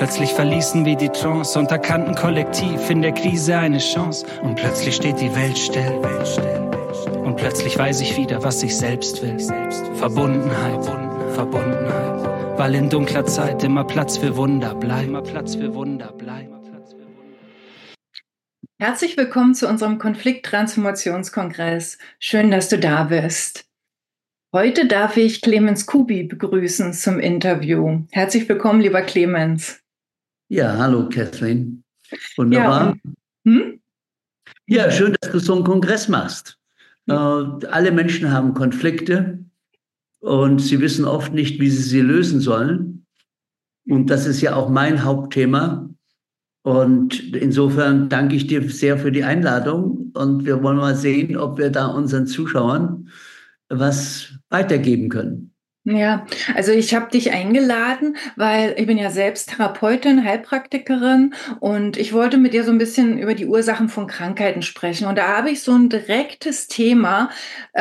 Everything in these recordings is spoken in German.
Plötzlich verließen wir die Trance und erkannten kollektiv in der Krise eine Chance. Und plötzlich steht die Welt still. Und plötzlich weiß ich wieder, was ich selbst will. Verbundenheit, Verbundenheit. Weil in dunkler Zeit immer Platz für Wunder bleibt. Herzlich willkommen zu unserem Konflikttransformationskongress. Schön, dass du da bist. Heute darf ich Clemens Kubi begrüßen zum Interview. Herzlich willkommen, lieber Clemens. Ja, hallo Kathleen. Wunderbar. Ja, schön, dass du so einen Kongress machst. Alle Menschen haben Konflikte und sie wissen oft nicht, wie sie lösen sollen. Und das ist ja auch mein Hauptthema. Und insofern danke ich dir sehr für die Einladung. Und wir wollen mal sehen, ob wir da unseren Zuschauern was weitergeben können. Ja, also ich habe dich eingeladen, weil ich bin ja selbst Therapeutin, Heilpraktikerin und ich wollte mit dir so ein bisschen über die Ursachen von Krankheiten sprechen. Und da habe ich so ein direktes Thema,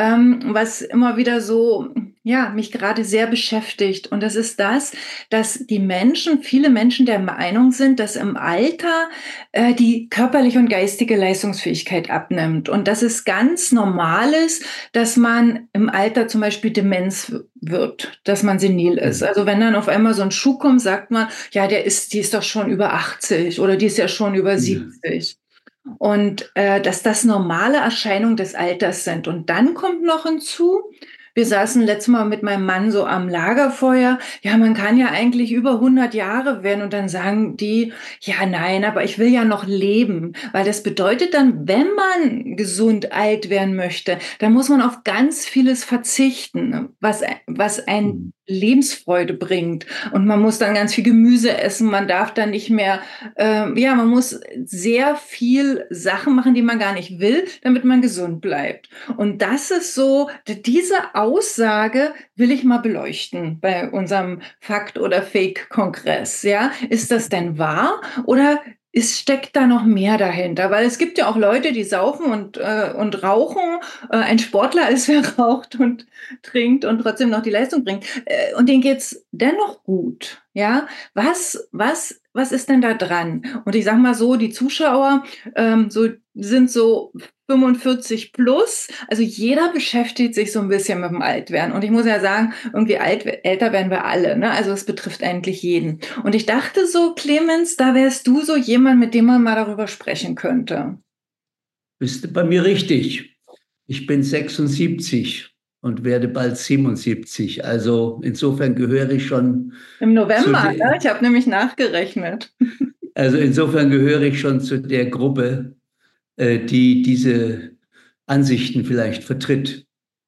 was immer wieder so, ja, mich gerade sehr beschäftigt. Und das ist das, dass viele Menschen der Meinung sind, dass im Alter die körperliche und geistige Leistungsfähigkeit abnimmt. Und dass es ganz normal ist, dass man im Alter zum Beispiel Demenz wird, dass man senil ist. Also wenn dann auf einmal so ein Schuh kommt, sagt man, ja, die ist doch schon über 80 oder die ist ja schon über 70. Und dass das normale Erscheinungen des Alters sind. Und dann kommt noch hinzu, wir saßen letztes Mal mit meinem Mann so am Lagerfeuer. Ja, man kann ja eigentlich über 100 Jahre werden. Und dann sagen die, ja, nein, aber ich will ja noch leben. Weil das bedeutet dann, wenn man gesund alt werden möchte, dann muss man auf ganz vieles verzichten, was ein Lebensfreude bringt. Und man muss dann ganz viel Gemüse essen. Man darf dann nicht mehr, man muss sehr viel Sachen machen, die man gar nicht will, damit man gesund bleibt. Und das ist so, diese Aussage will ich mal beleuchten bei unserem Fakt- oder Fake-Kongress. Ja? Ist das denn wahr oder steckt da noch mehr dahinter? Weil es gibt ja auch Leute, die saufen und rauchen. Ein Sportler ist, wer raucht und trinkt und trotzdem noch die Leistung bringt. Und denen geht's dennoch gut. Ja, was ist denn da dran? Und ich sag mal so, die Zuschauer sind so 45 plus. Also jeder beschäftigt sich so ein bisschen mit dem Altwerden. Und ich muss ja sagen, irgendwie älter werden wir alle. Ne? Also es betrifft eigentlich jeden. Und ich dachte so, Clemens, da wärst du so jemand, mit dem man mal darüber sprechen könnte. Bist du bei mir richtig? Ich bin 76 und werde bald 77. Also insofern gehöre ich schon. Im November, ne? Ich habe nämlich nachgerechnet. Also insofern gehöre ich schon zu der Gruppe, die diese Ansichten vielleicht vertritt.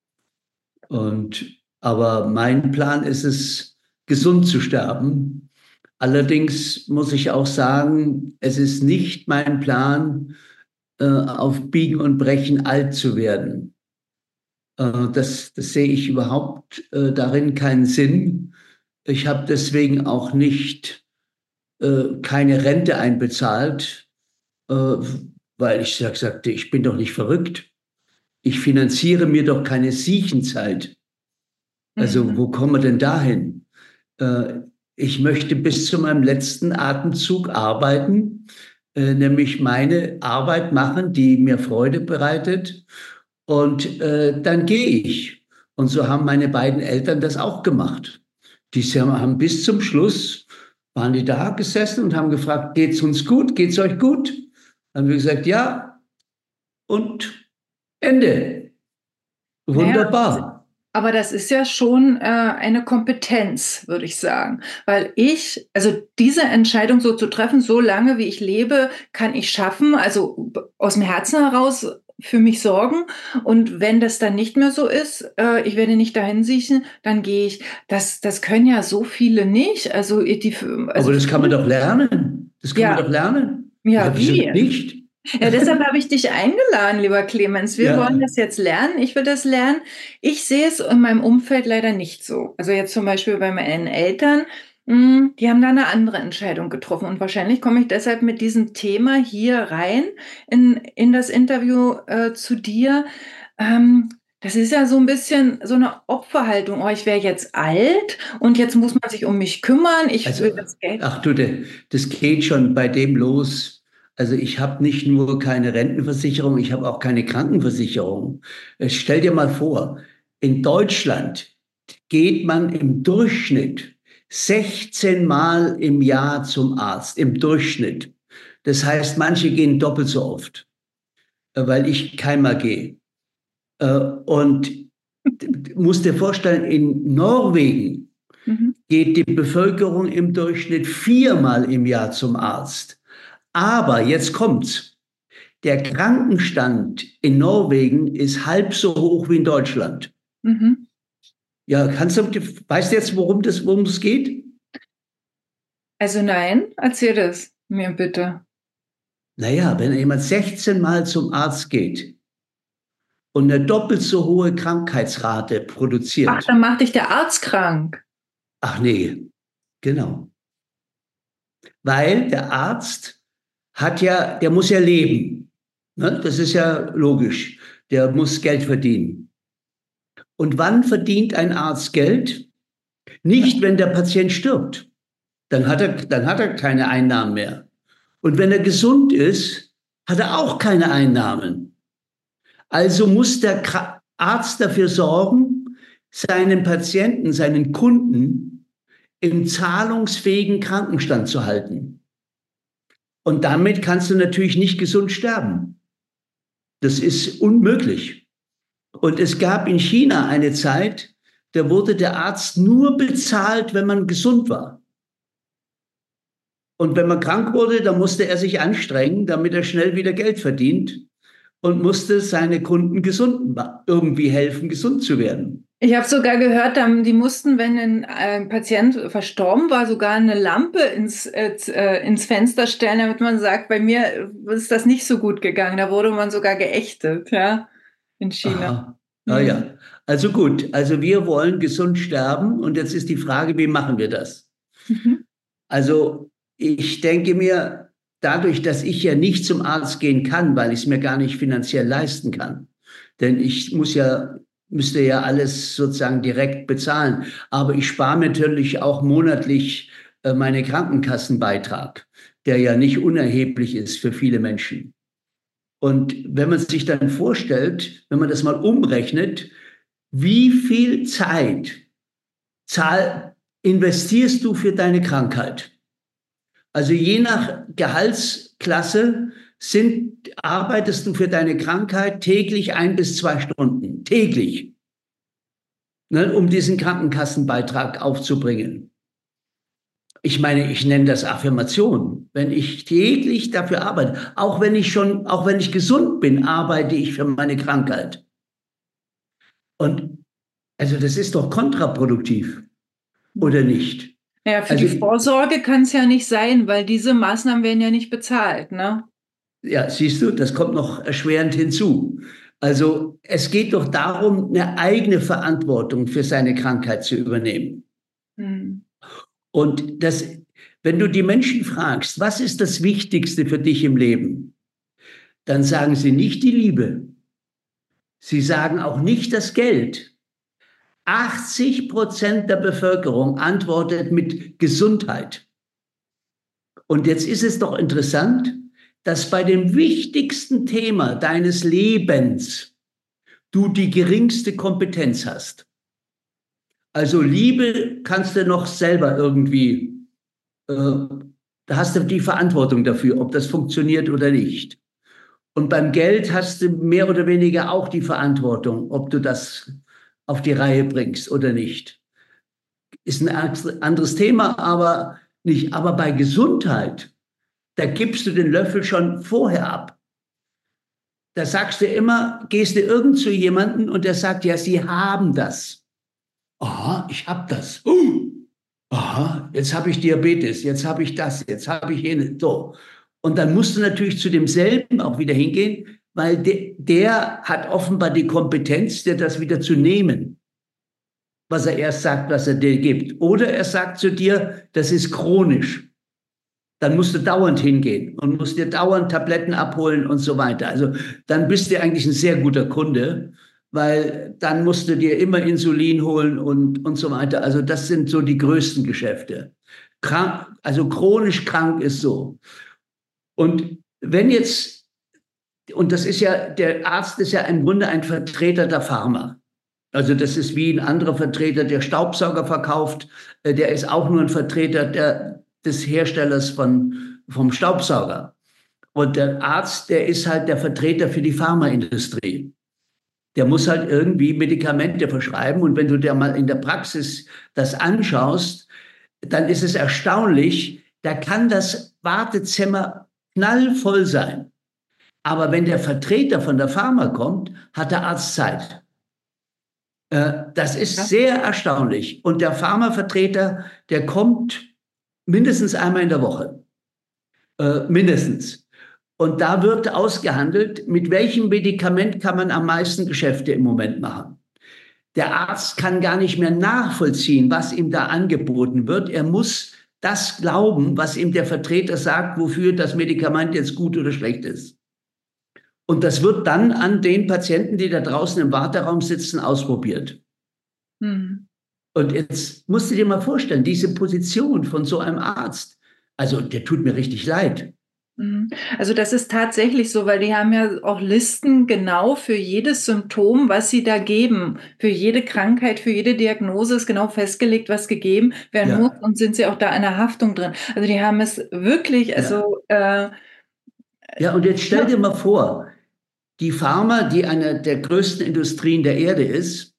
Aber mein Plan ist es, gesund zu sterben. Allerdings muss ich auch sagen, es ist nicht mein Plan, auf Biegen und Brechen alt zu werden. Das sehe ich überhaupt darin keinen Sinn. Ich habe deswegen auch nicht keine Rente einbezahlt, weil ich sagte, ich bin doch nicht verrückt. Ich finanziere mir doch keine Siechenzeit. Also wo kommen wir denn dahin? Ich möchte bis zu meinem letzten Atemzug arbeiten, nämlich meine Arbeit machen, die mir Freude bereitet. Und dann gehe ich. Und so haben meine beiden Eltern das auch gemacht. Die haben bis zum Schluss, waren die da gesessen und haben gefragt, geht's uns gut? Geht's euch gut? Dann haben wir gesagt, ja. Und Ende. Wunderbar. Ja, aber das ist ja schon eine Kompetenz, würde ich sagen. Weil also diese Entscheidung so zu treffen, so lange wie ich lebe, kann ich schaffen, also aus dem Herzen heraus für mich sorgen. Und wenn das dann nicht mehr so ist, ich werde nicht dahin siechen, dann gehe ich. Das können ja so viele nicht. Also aber das kann man doch lernen. Das kann man doch lernen. Ja, wie? Nicht. Ja, deshalb habe ich dich eingeladen, lieber Clemens. Wir wollen das jetzt lernen. Ich will das lernen. Ich sehe es in meinem Umfeld leider nicht so. Also jetzt zum Beispiel bei meinen Eltern, die haben da eine andere Entscheidung getroffen. Und wahrscheinlich komme ich deshalb mit diesem Thema hier rein in das Interview zu dir. Das ist ja so ein bisschen so eine Opferhaltung. Oh, ich wäre jetzt alt und jetzt muss man sich um mich kümmern. Ich Also, will das Geld. ach du, das geht schon bei dem los. Also ich habe nicht nur keine Rentenversicherung, ich habe auch keine Krankenversicherung. Stell dir mal vor, in Deutschland geht man im Durchschnitt 16 Mal im Jahr zum Arzt, im Durchschnitt. Das heißt, manche gehen doppelt so oft, weil ich keinmal gehe. Und musst dir vorstellen, in Norwegen Mhm. geht die Bevölkerung im Durchschnitt 4 Mal im Jahr zum Arzt. Aber jetzt kommt's. Der Krankenstand in Norwegen ist halb so hoch wie in Deutschland. Mhm. Ja, weißt du jetzt, worum es geht? Also nein, erzähl das mir bitte. Naja, wenn jemand 16 Mal zum Arzt geht und eine doppelt so hohe Krankheitsrate Ach, produziert. dann macht dich der Arzt krank. Ach nee, genau. Weil der Arzt der muss ja leben. Ne? Das ist ja logisch. Der muss Geld verdienen. Und wann verdient ein Arzt Geld? Nicht, wenn der Patient stirbt. Dann hat er keine Einnahmen mehr. Und wenn er gesund ist, hat er auch keine Einnahmen. Also muss der Arzt dafür sorgen, seinen Patienten, seinen Kunden im zahlungsfähigen Krankenstand zu halten. Und damit kannst du natürlich nicht gesund sterben. Das ist unmöglich. Und es gab in China eine Zeit, da wurde der Arzt nur bezahlt, wenn man gesund war. Und wenn man krank wurde, dann musste er sich anstrengen, damit er schnell wieder Geld verdient und musste seine Kunden irgendwie helfen, gesund zu werden. Ich habe sogar gehört, die mussten, wenn ein Patient verstorben war, sogar eine Lampe ins Fenster stellen, damit man sagt, bei mir ist das nicht so gut gegangen. Da wurde man sogar geächtet, ja, in China. Aha, ah Mhm. ja. Also gut, also wir wollen gesund sterben und jetzt ist die Frage, wie machen wir das? Mhm. Also ich denke mir, dadurch, dass ich ja nicht zum Arzt gehen kann, weil ich es mir gar nicht finanziell leisten kann, denn müsste ja alles sozusagen direkt bezahlen, aber ich spare mir natürlich auch monatlich meinen Krankenkassenbeitrag, der ja nicht unerheblich ist für viele Menschen. Und wenn man sich dann vorstellt, wenn man das mal umrechnet, wie viel Zeit investierst du für deine Krankheit? Also je nach Gehaltsklasse arbeitest du für deine Krankheit täglich 1 bis 2 Stunden, täglich, ne, um diesen Krankenkassenbeitrag aufzubringen. Ich meine, ich nenne das Affirmation. Wenn ich täglich dafür arbeite, auch wenn ich gesund bin, arbeite ich für meine Krankheit. Und also das ist doch kontraproduktiv, oder nicht? Ja, für die Also Vorsorge kann es ja nicht sein, weil diese Maßnahmen werden ja nicht bezahlt, ne? ja, siehst du, das kommt noch erschwerend hinzu. Also es geht doch darum, eine eigene Verantwortung für seine Krankheit zu übernehmen. Hm. Und wenn du die Menschen fragst, was ist das Wichtigste für dich im Leben, dann sagen sie nicht die Liebe. Sie sagen auch nicht das Geld. 80% der Bevölkerung antwortet mit Gesundheit. Und jetzt ist es doch interessant, dass bei dem wichtigsten Thema deines Lebens du die geringste Kompetenz hast. Also Liebe kannst du noch selber irgendwie, da hast du die Verantwortung dafür, ob das funktioniert oder nicht. Und beim Geld hast du mehr oder weniger auch die Verantwortung, ob du das auf die Reihe bringst oder nicht. Ist ein anderes Thema, aber nicht. Aber bei Gesundheit, da gibst du den Löffel schon vorher ab. Da sagst du immer, gehst du irgend zu jemanden und der sagt, ja, Sie haben das. Aha, ich habe das. Aha, jetzt habe ich Diabetes, jetzt habe ich das, jetzt habe ich jenes. So. Und dann musst du natürlich zu demselben auch wieder hingehen, weil der hat offenbar die Kompetenz, dir das wieder zu nehmen, was er erst sagt, was er dir gibt. Oder er sagt zu dir, das ist chronisch. Dann musst du dauernd hingehen und musst dir dauernd Tabletten abholen und so weiter. Also dann bist du eigentlich ein sehr guter Kunde, weil dann musst du dir immer Insulin holen und so weiter. Also das sind so die größten Geschäfte. Krank, also chronisch krank ist so. Und wenn jetzt, und das ist ja, der Arzt ist ja im Grunde ein Vertreter der Pharma. Also das ist wie ein anderer Vertreter, der Staubsauger verkauft. Der ist auch nur ein Vertreter des Herstellers vom Staubsauger. Und der Arzt, der ist halt der Vertreter für die Pharmaindustrie. Der muss halt irgendwie Medikamente verschreiben. Und wenn du dir mal in der Praxis das anschaust, dann ist es erstaunlich, da kann das Wartezimmer knallvoll sein. Aber wenn der Vertreter von der Pharma kommt, hat der Arzt Zeit. Das ist sehr erstaunlich. Und der Pharmavertreter, der kommt mindestens einmal in der Woche. Mindestens. Und da wird ausgehandelt, mit welchem Medikament kann man am meisten Geschäfte im Moment machen. Der Arzt kann gar nicht mehr nachvollziehen, was ihm da angeboten wird. Er muss das glauben, was ihm der Vertreter sagt, wofür das Medikament jetzt gut oder schlecht ist. Und das wird dann an den Patienten, die da draußen im Warteraum sitzen, ausprobiert. Mhm. Und jetzt musst du dir mal vorstellen, diese Position von so einem Arzt, also der tut mir richtig leid. Also das ist tatsächlich so, weil die haben ja auch Listen genau für jedes Symptom, was sie da geben. Für jede Krankheit, für jede Diagnose ist genau festgelegt, was gegeben werden muss, und sind sie auch da in der Haftung drin. Also die haben es wirklich, also... Ja, und jetzt stell dir mal vor, die Pharma, die eine der größten Industrien der Erde ist,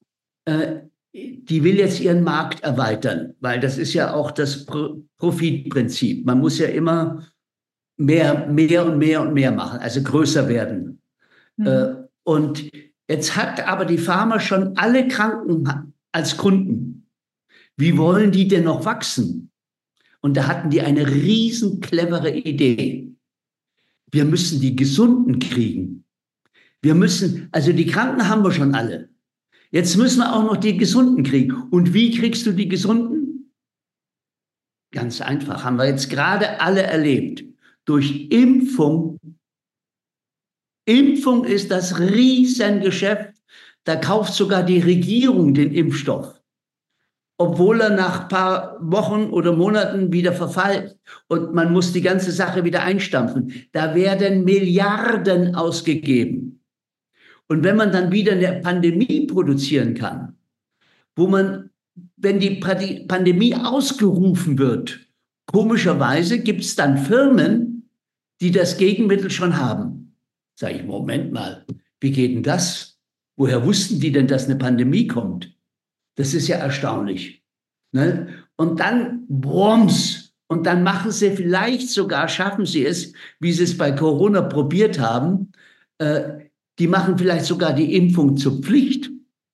die will jetzt ihren Markt erweitern, weil das ist ja auch das Profitprinzip. Man muss ja immer mehr und mehr machen, also größer werden. Mhm. Und jetzt hat aber die Pharma schon alle Kranken als Kunden. Wie wollen die denn noch wachsen? Und da hatten die eine riesen clevere Idee. Wir müssen die Gesunden kriegen. Wir müssen, also die Kranken haben wir schon alle. Jetzt müssen wir auch noch die Gesunden kriegen. Und wie kriegst du die Gesunden? Ganz einfach, haben wir jetzt gerade alle erlebt. Durch Impfung. Impfung ist das Riesengeschäft. Da kauft sogar die Regierung den Impfstoff, obwohl er nach ein paar Wochen oder Monaten wieder verfällt und man muss die ganze Sache wieder einstampfen. Da werden Milliarden ausgegeben. Und wenn man dann wieder eine Pandemie produzieren kann, wo man, wenn die Pandemie ausgerufen wird, komischerweise gibt es dann Firmen, die das Gegenmittel schon haben. Sag ich, Moment mal, wie geht denn das? Woher wussten die denn, dass eine Pandemie kommt? Das ist ja erstaunlich. Ne? Und dann Broms. Und dann machen sie vielleicht sogar, schaffen sie es, wie sie es bei Corona probiert haben, die machen vielleicht sogar die Impfung zur Pflicht.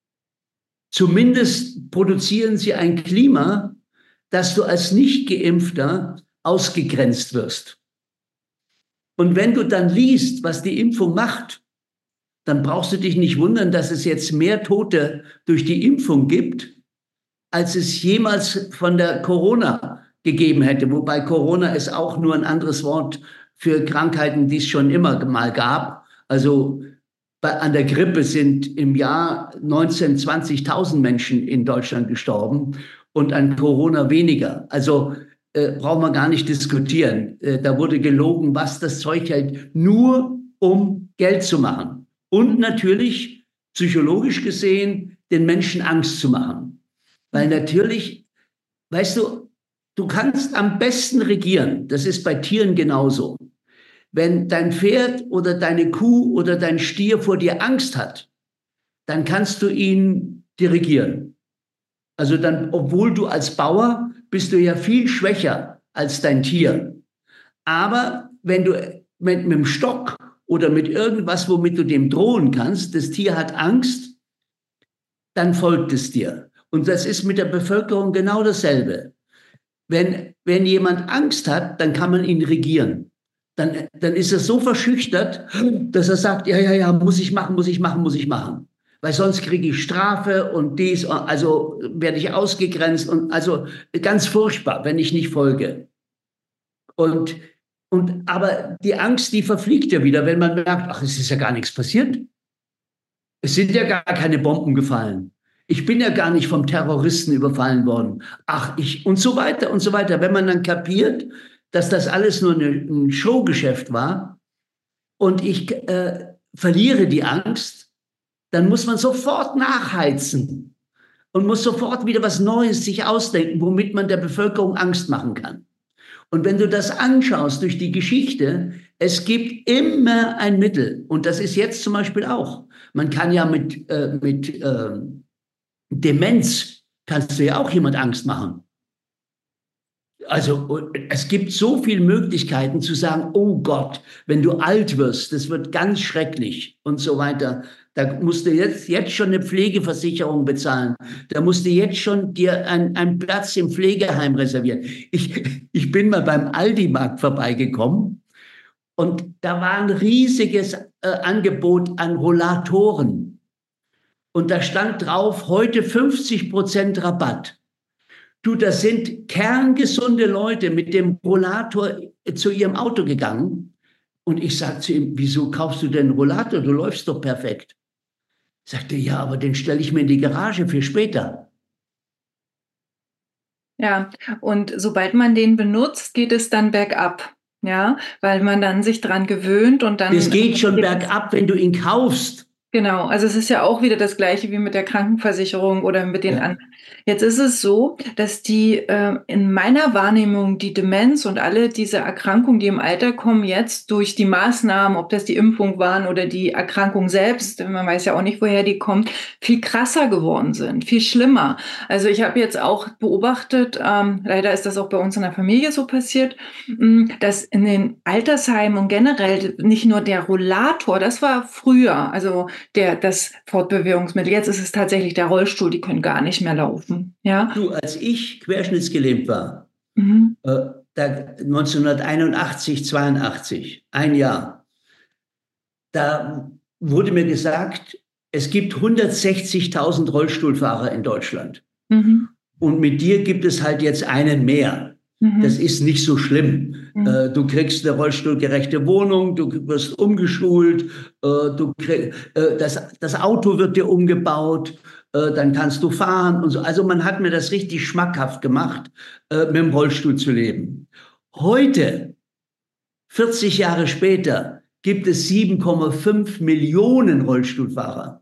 Zumindest produzieren sie ein Klima, dass du als Nicht-Geimpfter ausgegrenzt wirst. Und wenn du dann liest, was die Impfung macht, dann brauchst du dich nicht wundern, dass es jetzt mehr Tote durch die Impfung gibt, als es jemals von der Corona gegeben hätte. Wobei Corona ist auch nur ein anderes Wort für Krankheiten, die es schon immer mal gab. Also an der Grippe sind im Jahr 20.000 Menschen in Deutschland gestorben und an Corona weniger. Also brauchen wir gar nicht diskutieren. Da wurde gelogen, was das Zeug hält, nur um Geld zu machen. Und natürlich, psychologisch gesehen, den Menschen Angst zu machen. Weil natürlich, weißt du, du kannst am besten regieren. Das ist bei Tieren genauso. Wenn dein Pferd oder deine Kuh oder dein Stier vor dir Angst hat, dann kannst du ihn dirigieren. Also dann, obwohl du als Bauer bist du ja viel schwächer als dein Tier. Aber wenn du mit dem Stock oder mit irgendwas, womit du dem drohen kannst, das Tier hat Angst, dann folgt es dir. Und das ist mit der Bevölkerung genau dasselbe. Wenn jemand Angst hat, dann kann man ihn regieren. Dann ist er so verschüchtert, dass er sagt, ja, muss ich machen. Weil sonst kriege ich Strafe und dies, also werde ich ausgegrenzt und also ganz furchtbar, wenn ich nicht folge. Aber die Angst, die verfliegt ja wieder, wenn man merkt, ach, es ist ja gar nichts passiert. Es sind ja gar keine Bomben gefallen. Ich bin ja gar nicht vom Terroristen überfallen worden. Und so weiter und so weiter. Wenn man dann kapiert, dass das alles nur ein Showgeschäft war und ich verliere die Angst, dann muss man sofort nachheizen und muss sofort wieder was Neues sich ausdenken, womit man der Bevölkerung Angst machen kann. Und wenn du das anschaust durch die Geschichte, es gibt immer ein Mittel. Und das ist jetzt zum Beispiel auch. Man kann ja mit Demenz, kannst du ja auch jemand Angst machen. Also es gibt so viele Möglichkeiten zu sagen, oh Gott, wenn du alt wirst, das wird ganz schrecklich und so weiter. Da musst du jetzt schon eine Pflegeversicherung bezahlen. Da musst du jetzt schon dir einen Platz im Pflegeheim reservieren. Ich bin mal beim Aldi-Markt vorbeigekommen und da war ein riesiges Angebot an Rollatoren. Und da stand drauf, heute 50% Rabatt. Du, das sind kerngesunde Leute mit dem Rollator zu ihrem Auto gegangen. Und ich sagte zu ihm, wieso kaufst du denn einen Rollator? Du läufst doch perfekt. Sagte, ja, aber den stelle ich mir in die Garage für später. Ja, und sobald man den benutzt, geht es dann bergab. Ja, weil man dann sich dran gewöhnt und dann. Es geht schon bergab, wenn du ihn kaufst. Genau, also es ist ja auch wieder das Gleiche wie mit der Krankenversicherung oder mit den anderen. Jetzt ist es so, dass in meiner Wahrnehmung die Demenz und alle diese Erkrankungen, die im Alter kommen, jetzt durch die Maßnahmen, ob das die Impfung waren oder die Erkrankung selbst, man weiß ja auch nicht, woher die kommt, viel krasser geworden sind, viel schlimmer. Also ich habe jetzt auch beobachtet, leider ist das auch bei uns in der Familie so passiert, dass in den Altersheimen und generell nicht nur der Rollator, das war früher, also das Fortbewegungsmittel. Jetzt ist es tatsächlich der Rollstuhl, die können gar nicht mehr laufen. Ja? Du, als ich querschnittsgelähmt war, 1981, 82, ein Jahr, da wurde mir gesagt, es gibt 160.000 Rollstuhlfahrer in Deutschland. Und mit dir gibt es halt jetzt einen mehr. Das ist nicht so schlimm. Du kriegst eine rollstuhlgerechte Wohnung, du wirst umgeschult, das Auto wird dir umgebaut, dann kannst du fahren und so. Also man hat mir das richtig schmackhaft gemacht, mit dem Rollstuhl zu leben. Heute, 40 Jahre später, gibt es 7,5 Millionen Rollstuhlfahrer.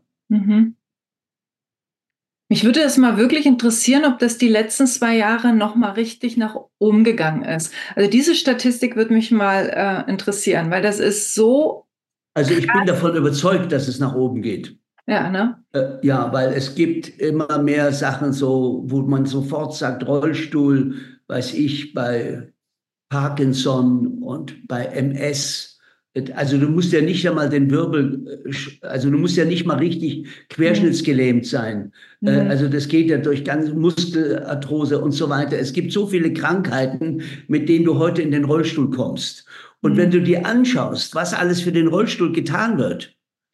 Mich würde es mal wirklich interessieren, ob das die letzten 2 Jahre noch mal richtig nach oben gegangen ist. Also diese Statistik würde mich mal interessieren, weil das ist so. Also ich bin davon überzeugt, dass es nach oben geht. Ja, ne? Ja, weil es gibt immer mehr Sachen so, wo man sofort sagt, Rollstuhl, weiß ich, bei Parkinson und bei MS. Also du musst ja nicht einmal den Wirbel, also du musst ja nicht mal richtig querschnittsgelähmt sein. Also das geht ja durch ganz Muskelarthrose und so weiter. Es gibt so viele Krankheiten, mit denen du heute in den Rollstuhl kommst. Und wenn du dir anschaust, was alles für den Rollstuhl getan wird,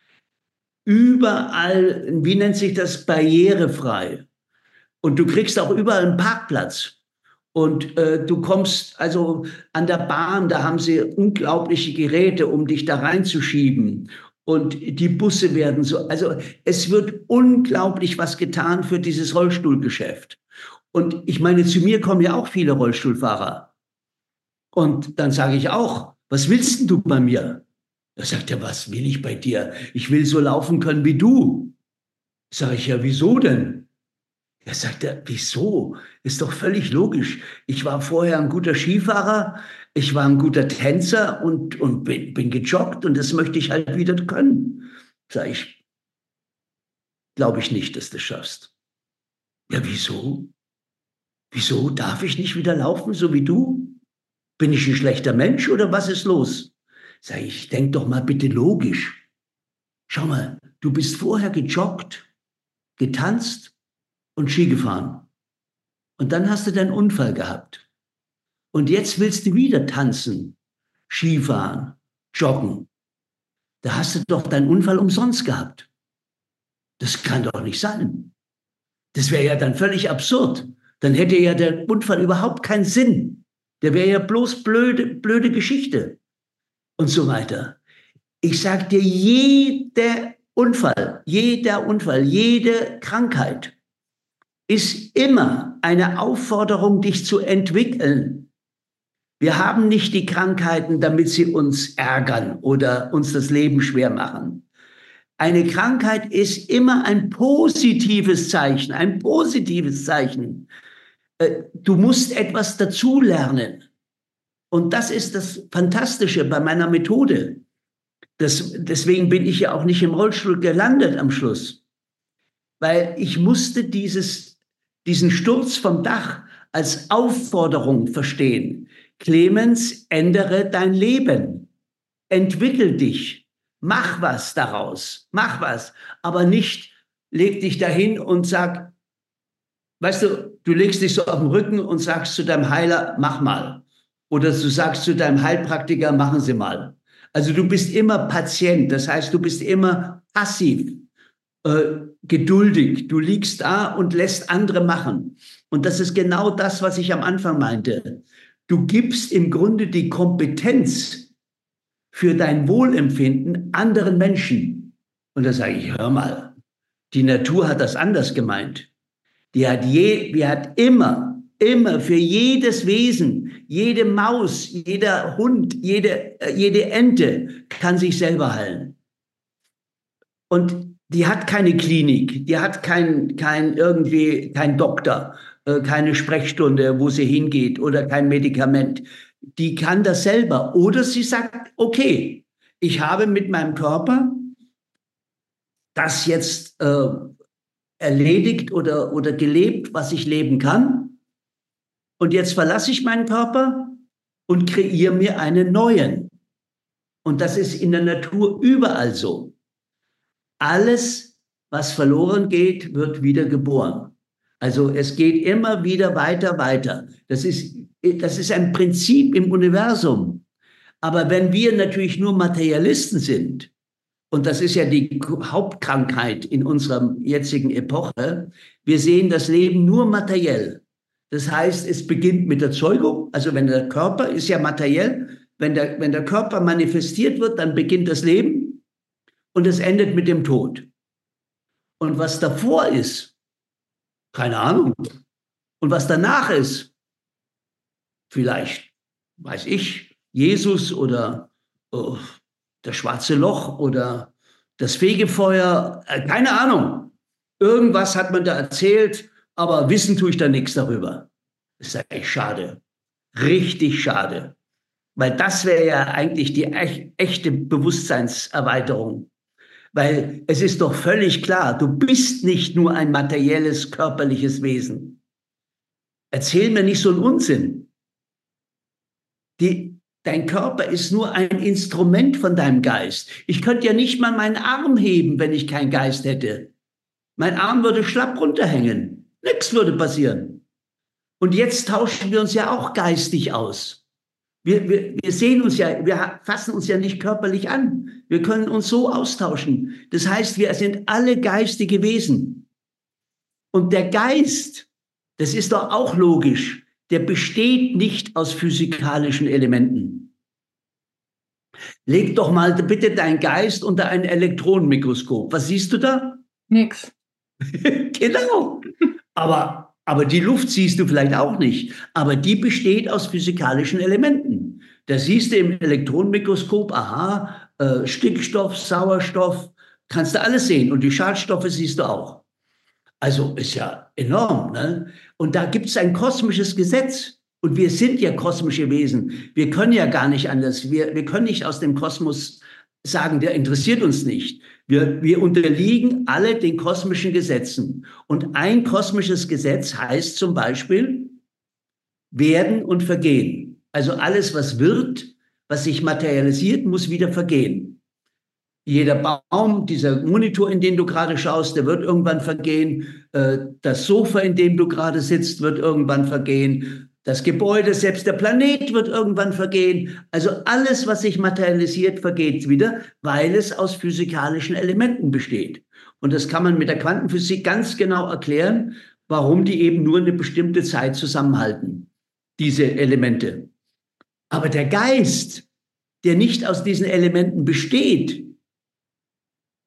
überall, wie nennt sich das, barrierefrei. Und du kriegst auch überall einen Parkplatz. Und du kommst also an der Bahn, da haben sie unglaubliche Geräte, um dich da reinzuschieben. Und die Busse werden so, also es wird unglaublich was getan für dieses Rollstuhlgeschäft. Und ich meine, zu mir kommen ja auch viele Rollstuhlfahrer. Und dann sage ich auch, was willst denn du bei mir? Da sagt er, was will ich bei dir? Ich will so laufen können wie du. Sage ich, ja, wieso denn? Er sagt, wieso? Ist doch völlig logisch. Ich war vorher ein guter Skifahrer, ich war ein guter Tänzer und bin gejoggt und das möchte ich halt wieder können. Sag ich, glaube ich nicht, dass du das schaffst. Ja, wieso? Wieso darf ich nicht wieder laufen, so wie du? Bin ich ein schlechter Mensch oder was ist los? Sag ich, denk doch mal bitte logisch. Schau mal, du bist vorher gejoggt, getanzt und Ski gefahren. Und dann hast du deinen Unfall gehabt. Und jetzt willst du wieder tanzen, Skifahren, joggen. Da hast du doch deinen Unfall umsonst gehabt. Das kann doch nicht sein. Das wäre ja dann völlig absurd. Dann hätte ja der Unfall überhaupt keinen Sinn. Der wäre ja bloß blöde Geschichte und so weiter. Ich sage dir, jede Unfall, jede Krankheit ist immer eine Aufforderung, dich zu entwickeln. Wir haben nicht die Krankheiten, damit sie uns ärgern oder uns das Leben schwer machen. Eine Krankheit ist immer ein positives Zeichen, ein positives Zeichen. Du musst etwas dazulernen. Und das ist das Fantastische bei meiner Methode. Deswegen bin ich ja auch nicht im Rollstuhl gelandet am Schluss. Weil ich musste diesen Sturz vom Dach als Aufforderung verstehen. Clemens, ändere dein Leben. Entwickel dich. Mach was daraus. Mach was. Aber nicht, leg dich dahin und sag, weißt du, du legst dich so auf den Rücken und sagst zu deinem Heiler, mach mal. Oder du sagst zu deinem Heilpraktiker, machen Sie mal. Also du bist immer Patient. Das heißt, du bist immer passiv. Geduldig. Du liegst da und lässt andere machen. Und das ist genau das, was ich am Anfang meinte. Du gibst im Grunde die Kompetenz für dein Wohlempfinden anderen Menschen. Und da sage ich, hör mal, die Natur hat das anders gemeint. Die hat immer für jedes Wesen, jede Maus, jeder Hund, jede Ente kann sich selber heilen. Und die hat keine Klinik, die hat kein Doktor, keine Sprechstunde, wo sie hingeht oder kein Medikament. Die kann das selber. Oder sie sagt, okay, ich habe mit meinem Körper das jetzt erledigt oder gelebt, was ich leben kann. Und jetzt verlasse ich meinen Körper und kreiere mir einen neuen. Und das ist in der Natur überall so. Alles, was verloren geht, wird wieder geboren. Also es geht immer wieder weiter. Das ist ein Prinzip im Universum. Aber wenn wir natürlich nur Materialisten sind, und das ist ja die Hauptkrankheit in unserer jetzigen Epoche, wir sehen das Leben nur materiell. Das heißt, es beginnt mit der Zeugung, also wenn der Körper ist ja materiell, wenn der Körper manifestiert wird, dann beginnt das Leben und es endet mit dem Tod. Und was davor ist, keine Ahnung. Und was danach ist, vielleicht, weiß ich, Jesus oder das schwarze Loch oder das Fegefeuer, keine Ahnung. Irgendwas hat man da erzählt, aber wissen tue ich da nichts darüber. Das ist eigentlich schade. Richtig schade. Weil das wäre ja eigentlich die echte Bewusstseinserweiterung. Weil es ist doch völlig klar, du bist nicht nur ein materielles, körperliches Wesen. Erzähl mir nicht so einen Unsinn. Dein Körper ist nur ein Instrument von deinem Geist. Ich könnte ja nicht mal meinen Arm heben, wenn ich keinen Geist hätte. Mein Arm würde schlapp runterhängen. Nichts würde passieren. Und jetzt tauschen wir uns ja auch geistig aus. Wir sehen uns ja, wir fassen uns ja nicht körperlich an. Wir können uns so austauschen. Das heißt, wir sind alle geistige Wesen. Und der Geist, das ist doch auch logisch, der besteht nicht aus physikalischen Elementen. Leg doch mal bitte deinen Geist unter ein Elektronenmikroskop. Was siehst du da? Nix. Genau. Aber die Luft siehst du vielleicht auch nicht. Aber die besteht aus physikalischen Elementen. Da siehst du im Elektronenmikroskop, aha, Stickstoff, Sauerstoff, kannst du alles sehen. Und die Schadstoffe siehst du auch. Also ist ja enorm, ne? Und da gibt es ein kosmisches Gesetz. Und wir sind ja kosmische Wesen. Wir können ja gar nicht anders. Wir können nicht aus dem Kosmos sagen, der interessiert uns nicht. Wir unterliegen alle den kosmischen Gesetzen. Und ein kosmisches Gesetz heißt zum Beispiel werden und vergehen. Also alles, was wird, was sich materialisiert, muss wieder vergehen. Jeder Baum, dieser Monitor, in den du gerade schaust, der wird irgendwann vergehen. Das Sofa, in dem du gerade sitzt, wird irgendwann vergehen. Das Gebäude, selbst der Planet wird irgendwann vergehen. Also alles, was sich materialisiert, vergeht wieder, weil es aus physikalischen Elementen besteht. Und das kann man mit der Quantenphysik ganz genau erklären, warum die eben nur eine bestimmte Zeit zusammenhalten, diese Elemente. Aber der Geist, der nicht aus diesen Elementen besteht,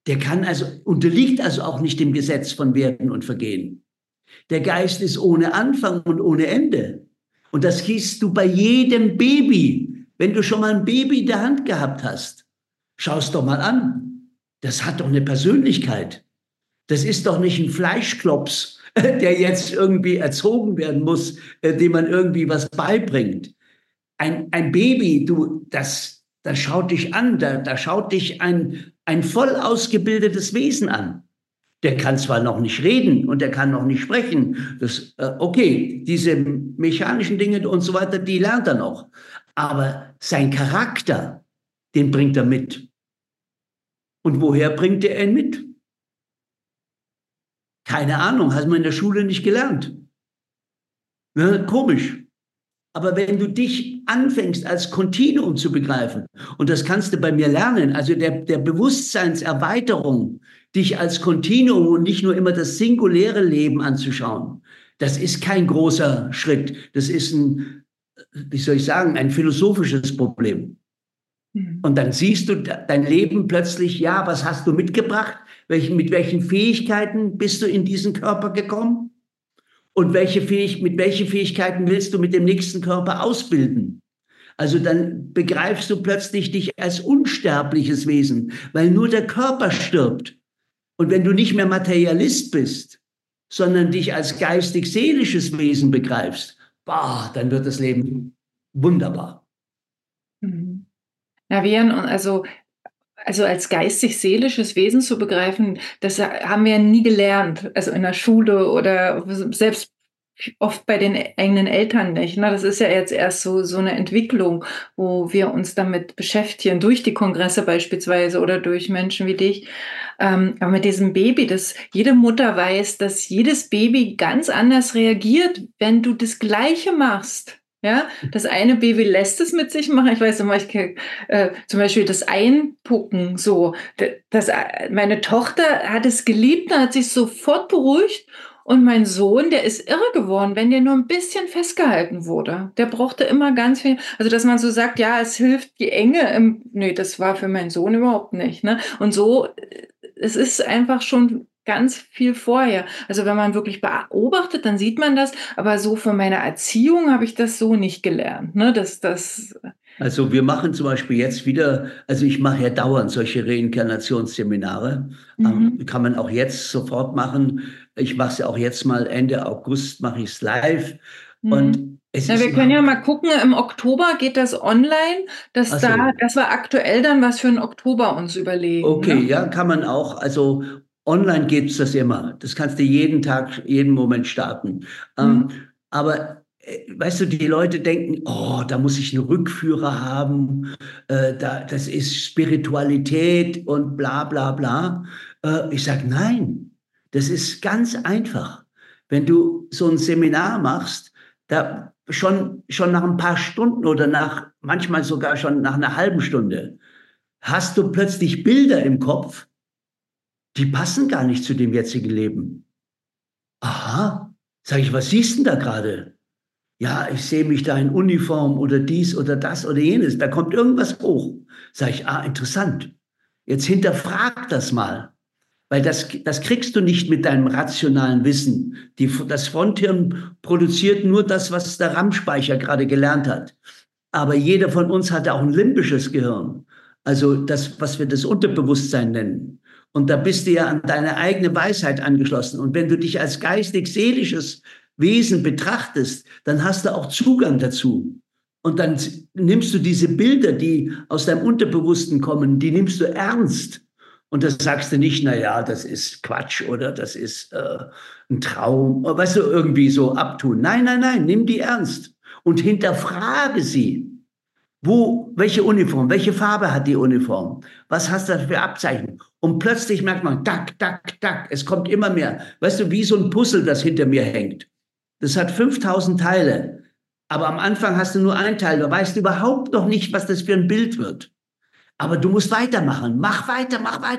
Der kann also, unterliegt also auch nicht dem Gesetz von Werden und Vergehen. Der Geist ist ohne Anfang und ohne Ende. Und das siehst du bei jedem Baby. Wenn du schon mal ein Baby in der Hand gehabt hast, schau es doch mal an. Das hat doch eine Persönlichkeit. Das ist doch nicht ein Fleischklops, der jetzt irgendwie erzogen werden muss, dem man irgendwie was beibringt. Ein Baby, das schaut dich an, da schaut dich ein voll ausgebildetes Wesen an. Der kann zwar noch nicht reden und der kann noch nicht sprechen. Okay, diese mechanischen Dinge und so weiter, die lernt er noch. Aber sein Charakter, den bringt er mit. Und woher bringt er ihn mit? Keine Ahnung, hat man in der Schule nicht gelernt. Ja, komisch. Aber wenn du dich anfängst, als Kontinuum zu begreifen, und das kannst du bei mir lernen, also der Bewusstseinserweiterung, dich als Kontinuum und nicht nur immer das singuläre Leben anzuschauen, das ist kein großer Schritt. Das ist wie soll ich sagen, ein philosophisches Problem. Und dann siehst du dein Leben plötzlich, ja, was hast du mitgebracht? Mit welchen Fähigkeiten bist du in diesen Körper gekommen? Und mit welchen Fähigkeiten willst du mit dem nächsten Körper ausbilden? Also dann begreifst du plötzlich dich als unsterbliches Wesen, weil nur der Körper stirbt. Und wenn du nicht mehr Materialist bist, sondern dich als geistig-seelisches Wesen begreifst, dann wird das Leben wunderbar. Ja, also als geistig-seelisches Wesen zu begreifen, das haben wir ja nie gelernt, also in der Schule oder selbst oft bei den eigenen Eltern nicht. Ne? Das ist ja jetzt erst so eine Entwicklung, wo wir uns damit beschäftigen, durch die Kongresse beispielsweise oder durch Menschen wie dich. Aber mit diesem Baby, jede Mutter weiß, dass jedes Baby ganz anders reagiert, wenn du das Gleiche machst. Ja, das eine Baby lässt es mit sich machen. Ich weiß zum Beispiel das Einpucken so. Meine Tochter hat es geliebt, dann hat sich sofort beruhigt. Und mein Sohn, der ist irre geworden, wenn der nur ein bisschen festgehalten wurde. Der brauchte immer ganz viel. Also, dass man so sagt, ja, es hilft die Enge. Nee, das war für meinen Sohn überhaupt nicht. Ne? Und so, es ist einfach schon ganz viel vorher. Also wenn man wirklich beobachtet, dann sieht man das. Aber so von meiner Erziehung habe ich das so nicht gelernt. Ne? Also wir machen zum Beispiel jetzt wieder, also ich mache ja dauernd solche Reinkarnationsseminare. Kann man auch jetzt sofort machen. Ich mache es ja auch jetzt mal Ende August, mache ich es live. Und wir können ja mal gucken, im Oktober geht das online. Das war aktuell dann, was für einen Oktober uns überlegen. Okay, ne? Ja, kann man auch. Also online gibt es das immer. Das kannst du jeden Tag, jeden Moment starten. Aber weißt du, die Leute denken, da muss ich einen Rückführer haben, das ist Spiritualität und bla bla bla. Ich sage, nein, das ist ganz einfach. Wenn du so ein Seminar machst, da schon nach ein paar Stunden oder manchmal sogar schon nach einer halben Stunde, hast du plötzlich Bilder im Kopf, die passen gar nicht zu dem jetzigen Leben. Aha, sage ich, was siehst du denn da gerade? Ja, ich sehe mich da in Uniform oder dies oder das oder jenes. Da kommt irgendwas hoch. Sage ich, interessant. Jetzt hinterfrag das mal. Weil das kriegst du nicht mit deinem rationalen Wissen. Das Fronthirn produziert nur das, was der RAM-Speicher gerade gelernt hat. Aber jeder von uns hat auch ein limbisches Gehirn. Also das, was wir das Unterbewusstsein nennen. Und da bist du ja an deine eigene Weisheit angeschlossen. Und wenn du dich als geistig-seelisches Wesen betrachtest, dann hast du auch Zugang dazu. Und dann nimmst du diese Bilder, die aus deinem Unterbewussten kommen, die nimmst du ernst. Und das sagst du nicht, naja, das ist Quatsch oder das ist ein Traum, weißt du, irgendwie so abtun. Nein, nimm die ernst und hinterfrage sie. Welche Uniform, welche Farbe hat die Uniform? Was hast du für Abzeichen? Und plötzlich merkt man, tak, tak, tak, es kommt immer mehr. Weißt du, wie so ein Puzzle, das hinter mir hängt. Das hat 5000 Teile. Aber am Anfang hast du nur ein Teil. Du weißt überhaupt noch nicht, was das für ein Bild wird. Aber du musst weitermachen. Mach weiter.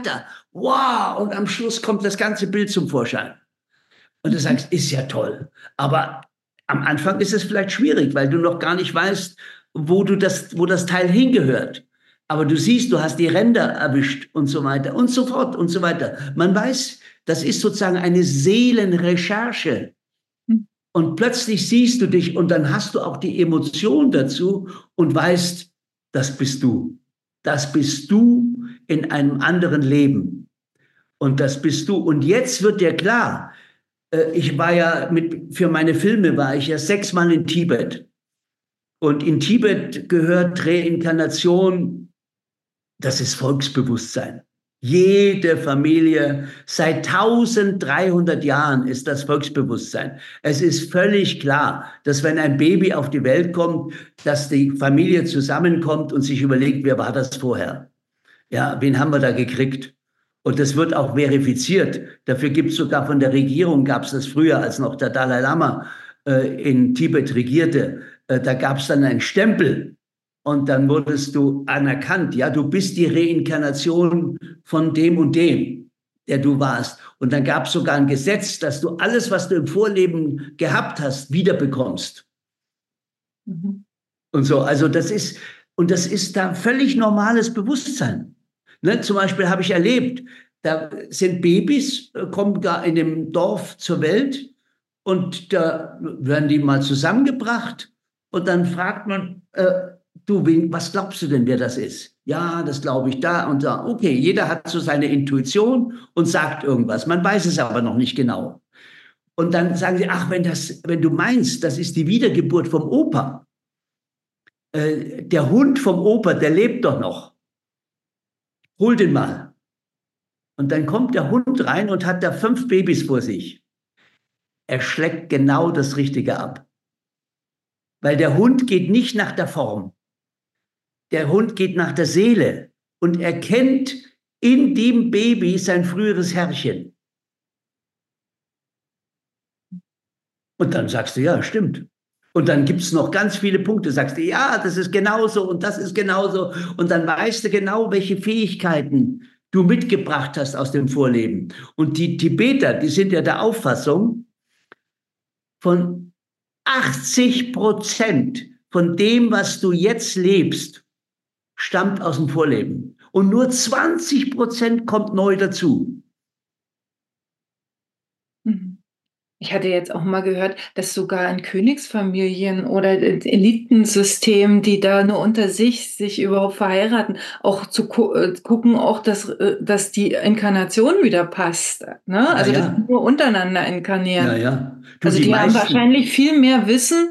Wow! Und am Schluss kommt das ganze Bild zum Vorschein. Und du sagst, ist ja toll. Aber am Anfang ist es vielleicht schwierig, weil du noch gar nicht weißt, wo das Teil hingehört. Aber du siehst, du hast die Ränder erwischt und so weiter und so fort und so weiter. Man weiß, das ist sozusagen eine Seelenrecherche. Und plötzlich siehst du dich und dann hast du auch die Emotion dazu und weißt, das bist du. Das bist du in einem anderen Leben. Und das bist du. Und jetzt wird dir klar, ich war ja für meine Filme war ich ja 6-mal in Tibet. Und in Tibet gehört Reinkarnation, das ist Volksbewusstsein. Jede Familie, seit 1300 Jahren ist das Volksbewusstsein. Es ist völlig klar, dass wenn ein Baby auf die Welt kommt, dass die Familie zusammenkommt und sich überlegt, wer war das vorher? Ja, wen haben wir da gekriegt? Und das wird auch verifiziert. Dafür gibt es sogar von der Regierung, gab es das früher, als noch der Dalai Lama in Tibet regierte. Da gab es dann einen Stempel und dann wurdest du anerkannt. Ja, du bist die Reinkarnation von dem und dem, der du warst. Und dann gab es sogar ein Gesetz, dass du alles, was du im Vorleben gehabt hast, wiederbekommst. Mhm. Und so, also das ist da völlig normales Bewusstsein. Ne, zum Beispiel habe ich erlebt, da sind Babys, kommen gar in dem Dorf zur Welt und da werden die mal zusammengebracht und dann fragt man, was glaubst du denn, wer das ist? Ja, das glaube ich da und da. Okay, jeder hat so seine Intuition und sagt irgendwas. Man weiß es aber noch nicht genau. Und dann sagen sie, ach, wenn du meinst, das ist die Wiedergeburt vom Opa, der Hund vom Opa, der lebt doch noch. Hol den mal. Und dann kommt der Hund rein und hat da 5 Babys vor sich. Er schlägt genau das Richtige ab. Weil der Hund geht nicht nach der Form. Der Hund geht nach der Seele und erkennt in dem Baby sein früheres Herrchen. Und dann sagst du, ja, stimmt. Und dann gibt es noch ganz viele Punkte. Sagst du, ja, das ist genauso und das ist genauso. Und dann weißt du genau, welche Fähigkeiten du mitgebracht hast aus dem Vorleben. Und die Tibeter, die sind ja der Auffassung, von 80% von dem, was du jetzt lebst, stammt aus dem Vorleben. Und nur 20% kommt neu dazu. Ich hatte jetzt auch mal gehört, dass sogar in Königsfamilien oder Elitensystemen, die da nur unter sich überhaupt verheiraten, auch zu gucken, auch dass die Inkarnation wieder passt. Ne? Also ja. dass die nur untereinander inkarnieren. Ja, ja. Also die haben wahrscheinlich viel mehr Wissen,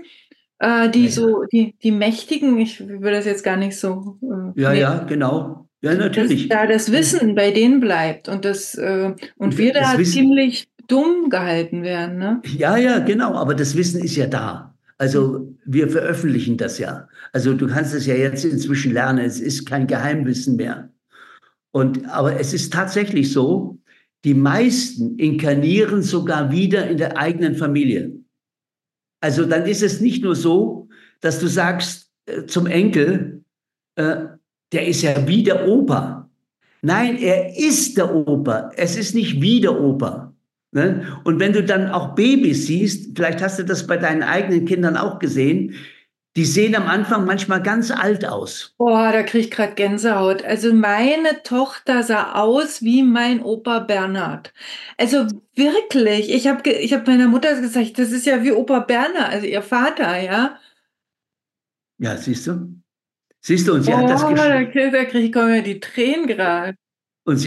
die Mächtigen, ich will das jetzt gar nicht so. Ja, genau. Ja, natürlich. Dass da das Wissen bei denen bleibt und wir da ziemlich dumm gehalten werden, ne? Ja, genau, aber das Wissen ist ja da. Also wir veröffentlichen das ja. Also du kannst es ja jetzt inzwischen lernen, es ist kein Geheimwissen mehr. Aber es ist tatsächlich so, die meisten inkarnieren sogar wieder in der eigenen Familie. Also dann ist es nicht nur so, dass du sagst zum Enkel, der ist ja wie der Opa. Nein, er ist der Opa. Es ist nicht wie der Opa. Ne? Und wenn du dann auch Babys siehst, vielleicht hast du das bei deinen eigenen Kindern auch gesehen, die sehen am Anfang manchmal ganz alt aus. Boah, da kriege ich gerade Gänsehaut. Also meine Tochter sah aus wie mein Opa Bernhard. Also wirklich, ich hab meiner Mutter gesagt, das ist ja wie Opa Bernhard, also ihr Vater, ja. Ja, siehst du? Und sie hat das da kriege ich die Tränen gerade. Und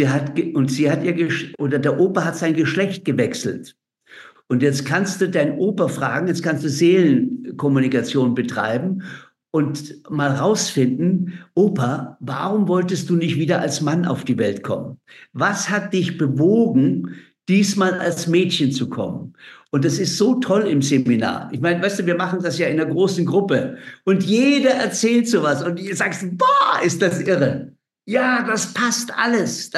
der Opa hat sein Geschlecht gewechselt. Und jetzt kannst du deinen Opa fragen, jetzt kannst du Seelenkommunikation betreiben und mal rausfinden, Opa, warum wolltest du nicht wieder als Mann auf die Welt kommen? Was hat dich bewogen, diesmal als Mädchen zu kommen? Und das ist so toll im Seminar. Ich meine, weißt du, wir machen das ja in einer großen Gruppe und jeder erzählt sowas und du sagst, boah, ist das irre. Ja, das passt alles.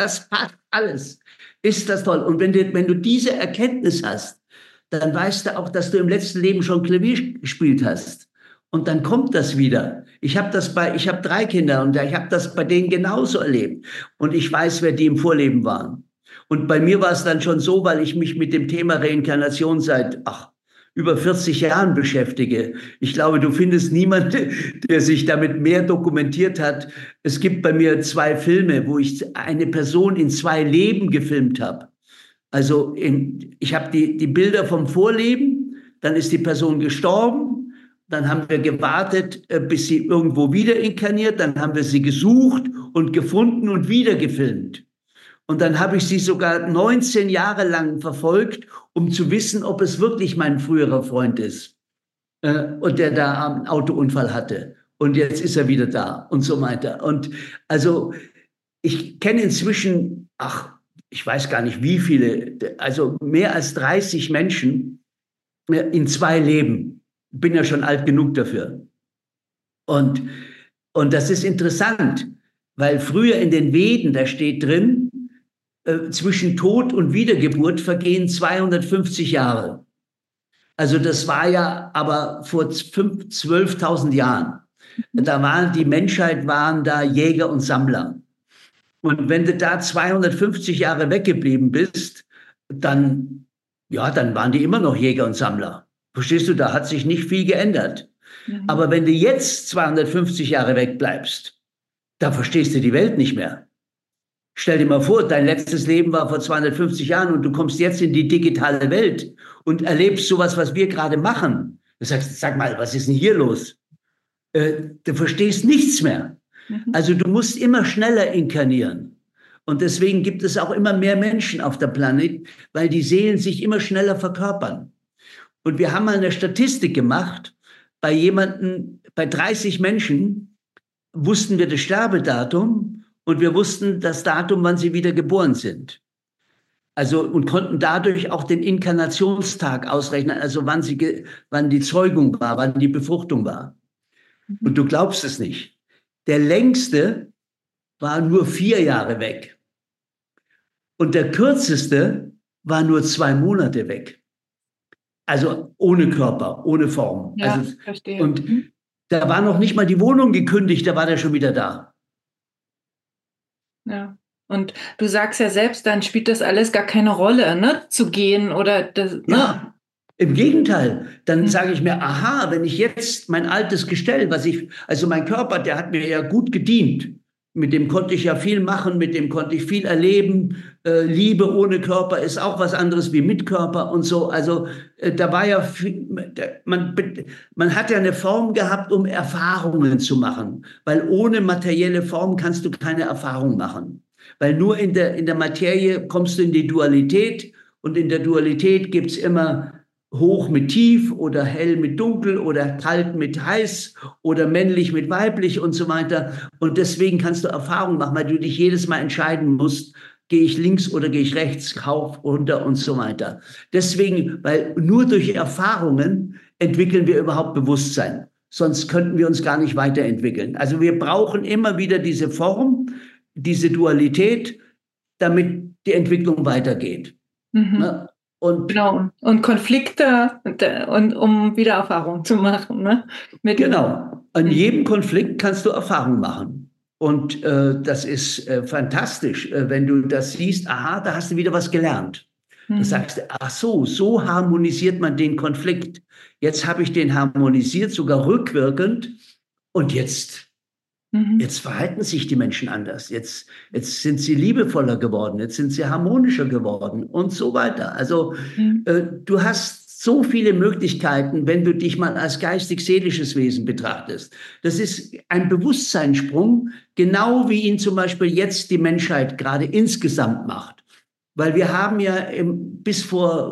Ist das toll. Und wenn du diese Erkenntnis hast, dann weißt du auch, dass du im letzten Leben schon Klavier gespielt hast. Und dann kommt das wieder. Ich habe 3 Kinder und ich habe das bei denen genauso erlebt. Und ich weiß, wer die im Vorleben waren. Und bei mir war es dann schon so, weil ich mich mit dem Thema Reinkarnation seit über 40 Jahren beschäftige. Ich glaube, du findest niemanden, der sich damit mehr dokumentiert hat. Es gibt bei mir 2 Filme, wo ich eine Person in 2 Leben gefilmt habe. Also ich habe die Bilder vom Vorleben, dann ist die Person gestorben, dann haben wir gewartet, bis sie irgendwo wieder inkarniert, dann haben wir sie gesucht und gefunden und wieder gefilmt. Und dann habe ich sie sogar 19 Jahre lang verfolgt, um zu wissen, ob es wirklich mein früherer Freund ist und der da einen Autounfall hatte. Und jetzt ist er wieder da und so weiter. Und also ich kenne inzwischen, ich weiß gar nicht wie viele, also mehr als 30 Menschen in 2 Leben. Bin ja schon alt genug dafür. Und das ist interessant, weil früher in den Veden, da steht drin, zwischen Tod und Wiedergeburt vergehen 250 Jahre. Also das war ja aber vor 12.000 Jahren. Die Menschheit waren da Jäger und Sammler. Und wenn du da 250 Jahre weggeblieben bist, dann waren die immer noch Jäger und Sammler. Verstehst du, da hat sich nicht viel geändert. Mhm. Aber wenn du jetzt 250 Jahre wegbleibst, da verstehst du die Welt nicht mehr. Stell dir mal vor, dein letztes Leben war vor 250 Jahren und du kommst jetzt in die digitale Welt und erlebst sowas, was wir gerade machen. Du sagst, sag mal, was ist denn hier los? Du verstehst nichts mehr. Mhm. Also du musst immer schneller inkarnieren. Und deswegen gibt es auch immer mehr Menschen auf der Planet, weil die Seelen sich immer schneller verkörpern. Und wir haben mal eine Statistik gemacht, bei 30 Menschen wussten wir das Sterbedatum und wir wussten das Datum, wann sie wieder geboren sind. Also und konnten dadurch auch den Inkarnationstag ausrechnen, also wann die Zeugung war, wann die Befruchtung war. Und du glaubst es nicht. Der längste war nur 4 Jahre weg. Und der kürzeste war nur 2 Monate weg. Also ohne Körper, ohne Form. Ja, also, verstehe. Und da war noch nicht mal die Wohnung gekündigt, da war der schon wieder da. Ja, und du sagst ja selbst, dann spielt das alles gar keine Rolle, ne? Zu gehen oder das. Ja, im Gegenteil. Dann sage ich mir, aha, wenn ich jetzt mein altes Gestell, also mein Körper, der hat mir ja gut gedient. Mit dem konnte ich ja viel machen, mit dem konnte ich viel erleben. Liebe ohne Körper ist auch was anderes wie mit Körper und so. Also da war ja man hat ja eine Form gehabt, um Erfahrungen zu machen. Weil ohne materielle Form kannst du keine Erfahrung machen. Weil nur in der Materie kommst du in die Dualität und in der Dualität gibt es immer hoch mit tief oder hell mit dunkel oder kalt mit heiß oder männlich mit weiblich und so weiter. Und deswegen kannst du Erfahrung machen, weil du dich jedes Mal entscheiden musst, gehe ich links oder gehe ich rechts, rauf, runter und so weiter. Deswegen, weil nur durch Erfahrungen entwickeln wir überhaupt Bewusstsein. Sonst könnten wir uns gar nicht weiterentwickeln. Also wir brauchen immer wieder diese Form, diese Dualität, damit die Entwicklung weitergeht. Mhm. Ne? Genau, und Konflikte, und um wieder Erfahrung zu machen. Ne? Genau, an jedem Konflikt kannst du Erfahrung machen. Und das ist fantastisch, wenn du das siehst, aha, da hast du wieder was gelernt. Da sagst du, ach so harmonisiert man den Konflikt. Jetzt habe ich den harmonisiert, sogar rückwirkend. Und jetzt verhalten sich die Menschen anders. Jetzt sind sie liebevoller geworden, jetzt sind sie harmonischer geworden und so weiter. Also du hast so viele Möglichkeiten, wenn du dich mal als geistig-seelisches Wesen betrachtest. Das ist ein Bewusstseinssprung, genau wie ihn zum Beispiel jetzt die Menschheit gerade insgesamt macht. Weil wir haben ja bis vor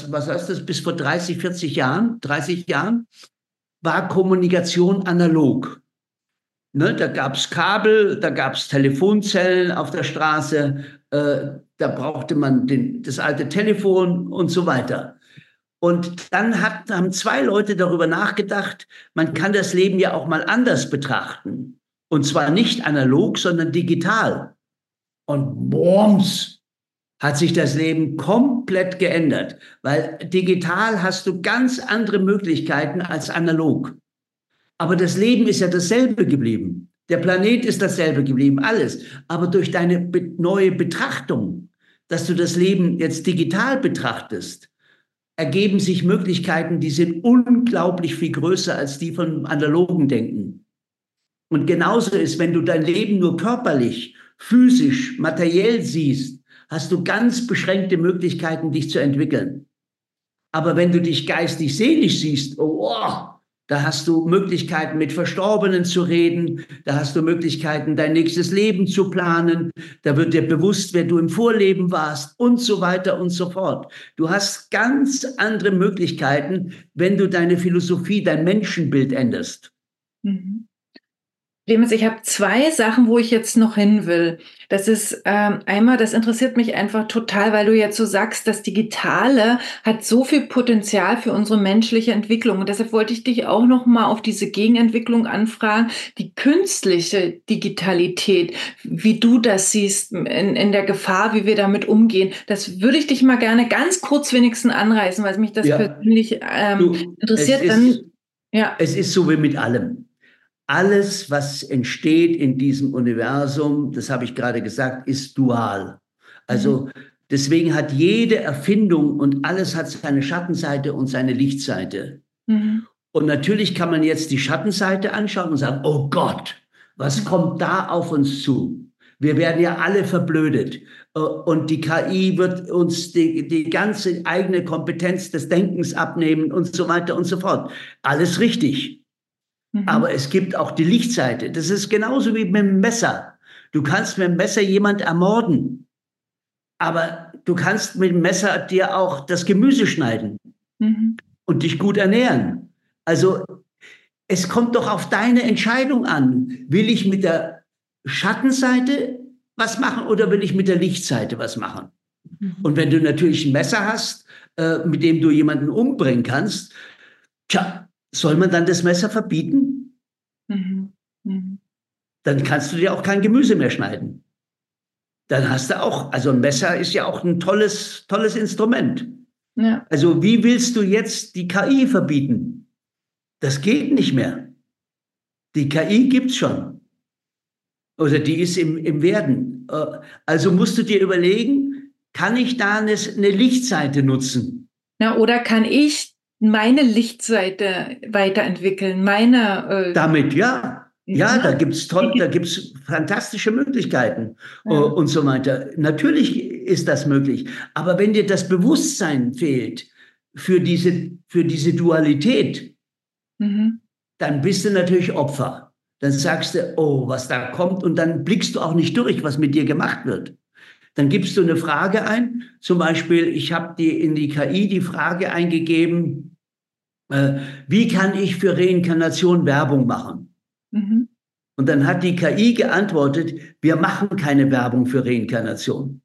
30, 40 Jahren, 30 Jahren, war Kommunikation analog. Ne, da gab es Kabel, da gab es Telefonzellen auf der Straße, da brauchte man das alte Telefon und so weiter. Und dann haben 2 Leute darüber nachgedacht, man kann das Leben ja auch mal anders betrachten. Und zwar nicht analog, sondern digital. Und bums, hat sich das Leben komplett geändert. Weil digital hast du ganz andere Möglichkeiten als analog. Aber das Leben ist ja dasselbe geblieben. Der Planet ist dasselbe geblieben, alles. Aber durch deine neue Betrachtung, dass du das Leben jetzt digital betrachtest, ergeben sich Möglichkeiten, die sind unglaublich viel größer als die von analogen Denken. Und genauso ist, wenn du dein Leben nur körperlich, physisch, materiell siehst, hast du ganz beschränkte Möglichkeiten, dich zu entwickeln. Aber wenn du dich geistig, seelisch siehst, da hast du Möglichkeiten, mit Verstorbenen zu reden, da hast du Möglichkeiten, dein nächstes Leben zu planen, da wird dir bewusst, wer du im Vorleben warst und so weiter und so fort. Du hast ganz andere Möglichkeiten, wenn du deine Philosophie, dein Menschenbild änderst. Mhm. Clemens, ich habe 2 Sachen, wo ich jetzt noch hin will. Das ist einmal, das interessiert mich einfach total, weil du jetzt so sagst, das Digitale hat so viel Potenzial für unsere menschliche Entwicklung. Und deshalb wollte ich dich auch noch mal auf diese Gegenentwicklung anfragen, die künstliche Digitalität, wie du das siehst in der Gefahr, wie wir damit umgehen. Das würde ich dich mal gerne ganz kurz wenigstens anreißen, weil mich das persönlich interessiert. Es ist so wie mit allem. Alles, was entsteht in diesem Universum, das habe ich gerade gesagt, ist dual. Also deswegen hat jede Erfindung und alles hat seine Schattenseite und seine Lichtseite. Und natürlich kann man jetzt die Schattenseite anschauen und sagen, oh Gott, was kommt da auf uns zu? Wir werden ja alle verblödet. Und die KI wird uns die ganze eigene Kompetenz des Denkens abnehmen und so weiter und so fort. Alles richtig. Aber es gibt auch die Lichtseite. Das ist genauso wie mit dem Messer. Du kannst mit dem Messer jemand ermorden, aber du kannst mit dem Messer dir auch das Gemüse schneiden und dich gut ernähren. Also es kommt doch auf deine Entscheidung an. Will ich mit der Schattenseite was machen oder will ich mit der Lichtseite was machen? Und wenn du natürlich ein Messer hast, mit dem du jemanden umbringen kannst, soll man dann das Messer verbieten? Dann kannst du dir auch kein Gemüse mehr schneiden. Dann hast du auch, also ein Messer ist ja auch ein tolles Instrument. Ja. Also wie willst du jetzt die KI verbieten? Das geht nicht mehr. Die KI gibt's schon. Oder die ist im Werden. Also musst du dir überlegen, kann ich da eine Lichtseite nutzen? Na, oder kann ich meine Lichtseite weiterentwickeln, damit, ja. Ja, da gibt's fantastische Möglichkeiten und so weiter. Natürlich ist das möglich. Aber wenn dir das Bewusstsein fehlt für diese Dualität, dann bist du natürlich Opfer. Dann sagst du, oh, was da kommt, und dann blickst du auch nicht durch, was mit dir gemacht wird. Dann gibst du eine Frage ein. Zum Beispiel, ich habe in die KI die Frage eingegeben, wie kann ich für Reinkarnation Werbung machen? Und dann hat die KI geantwortet, wir machen keine Werbung für Reinkarnation.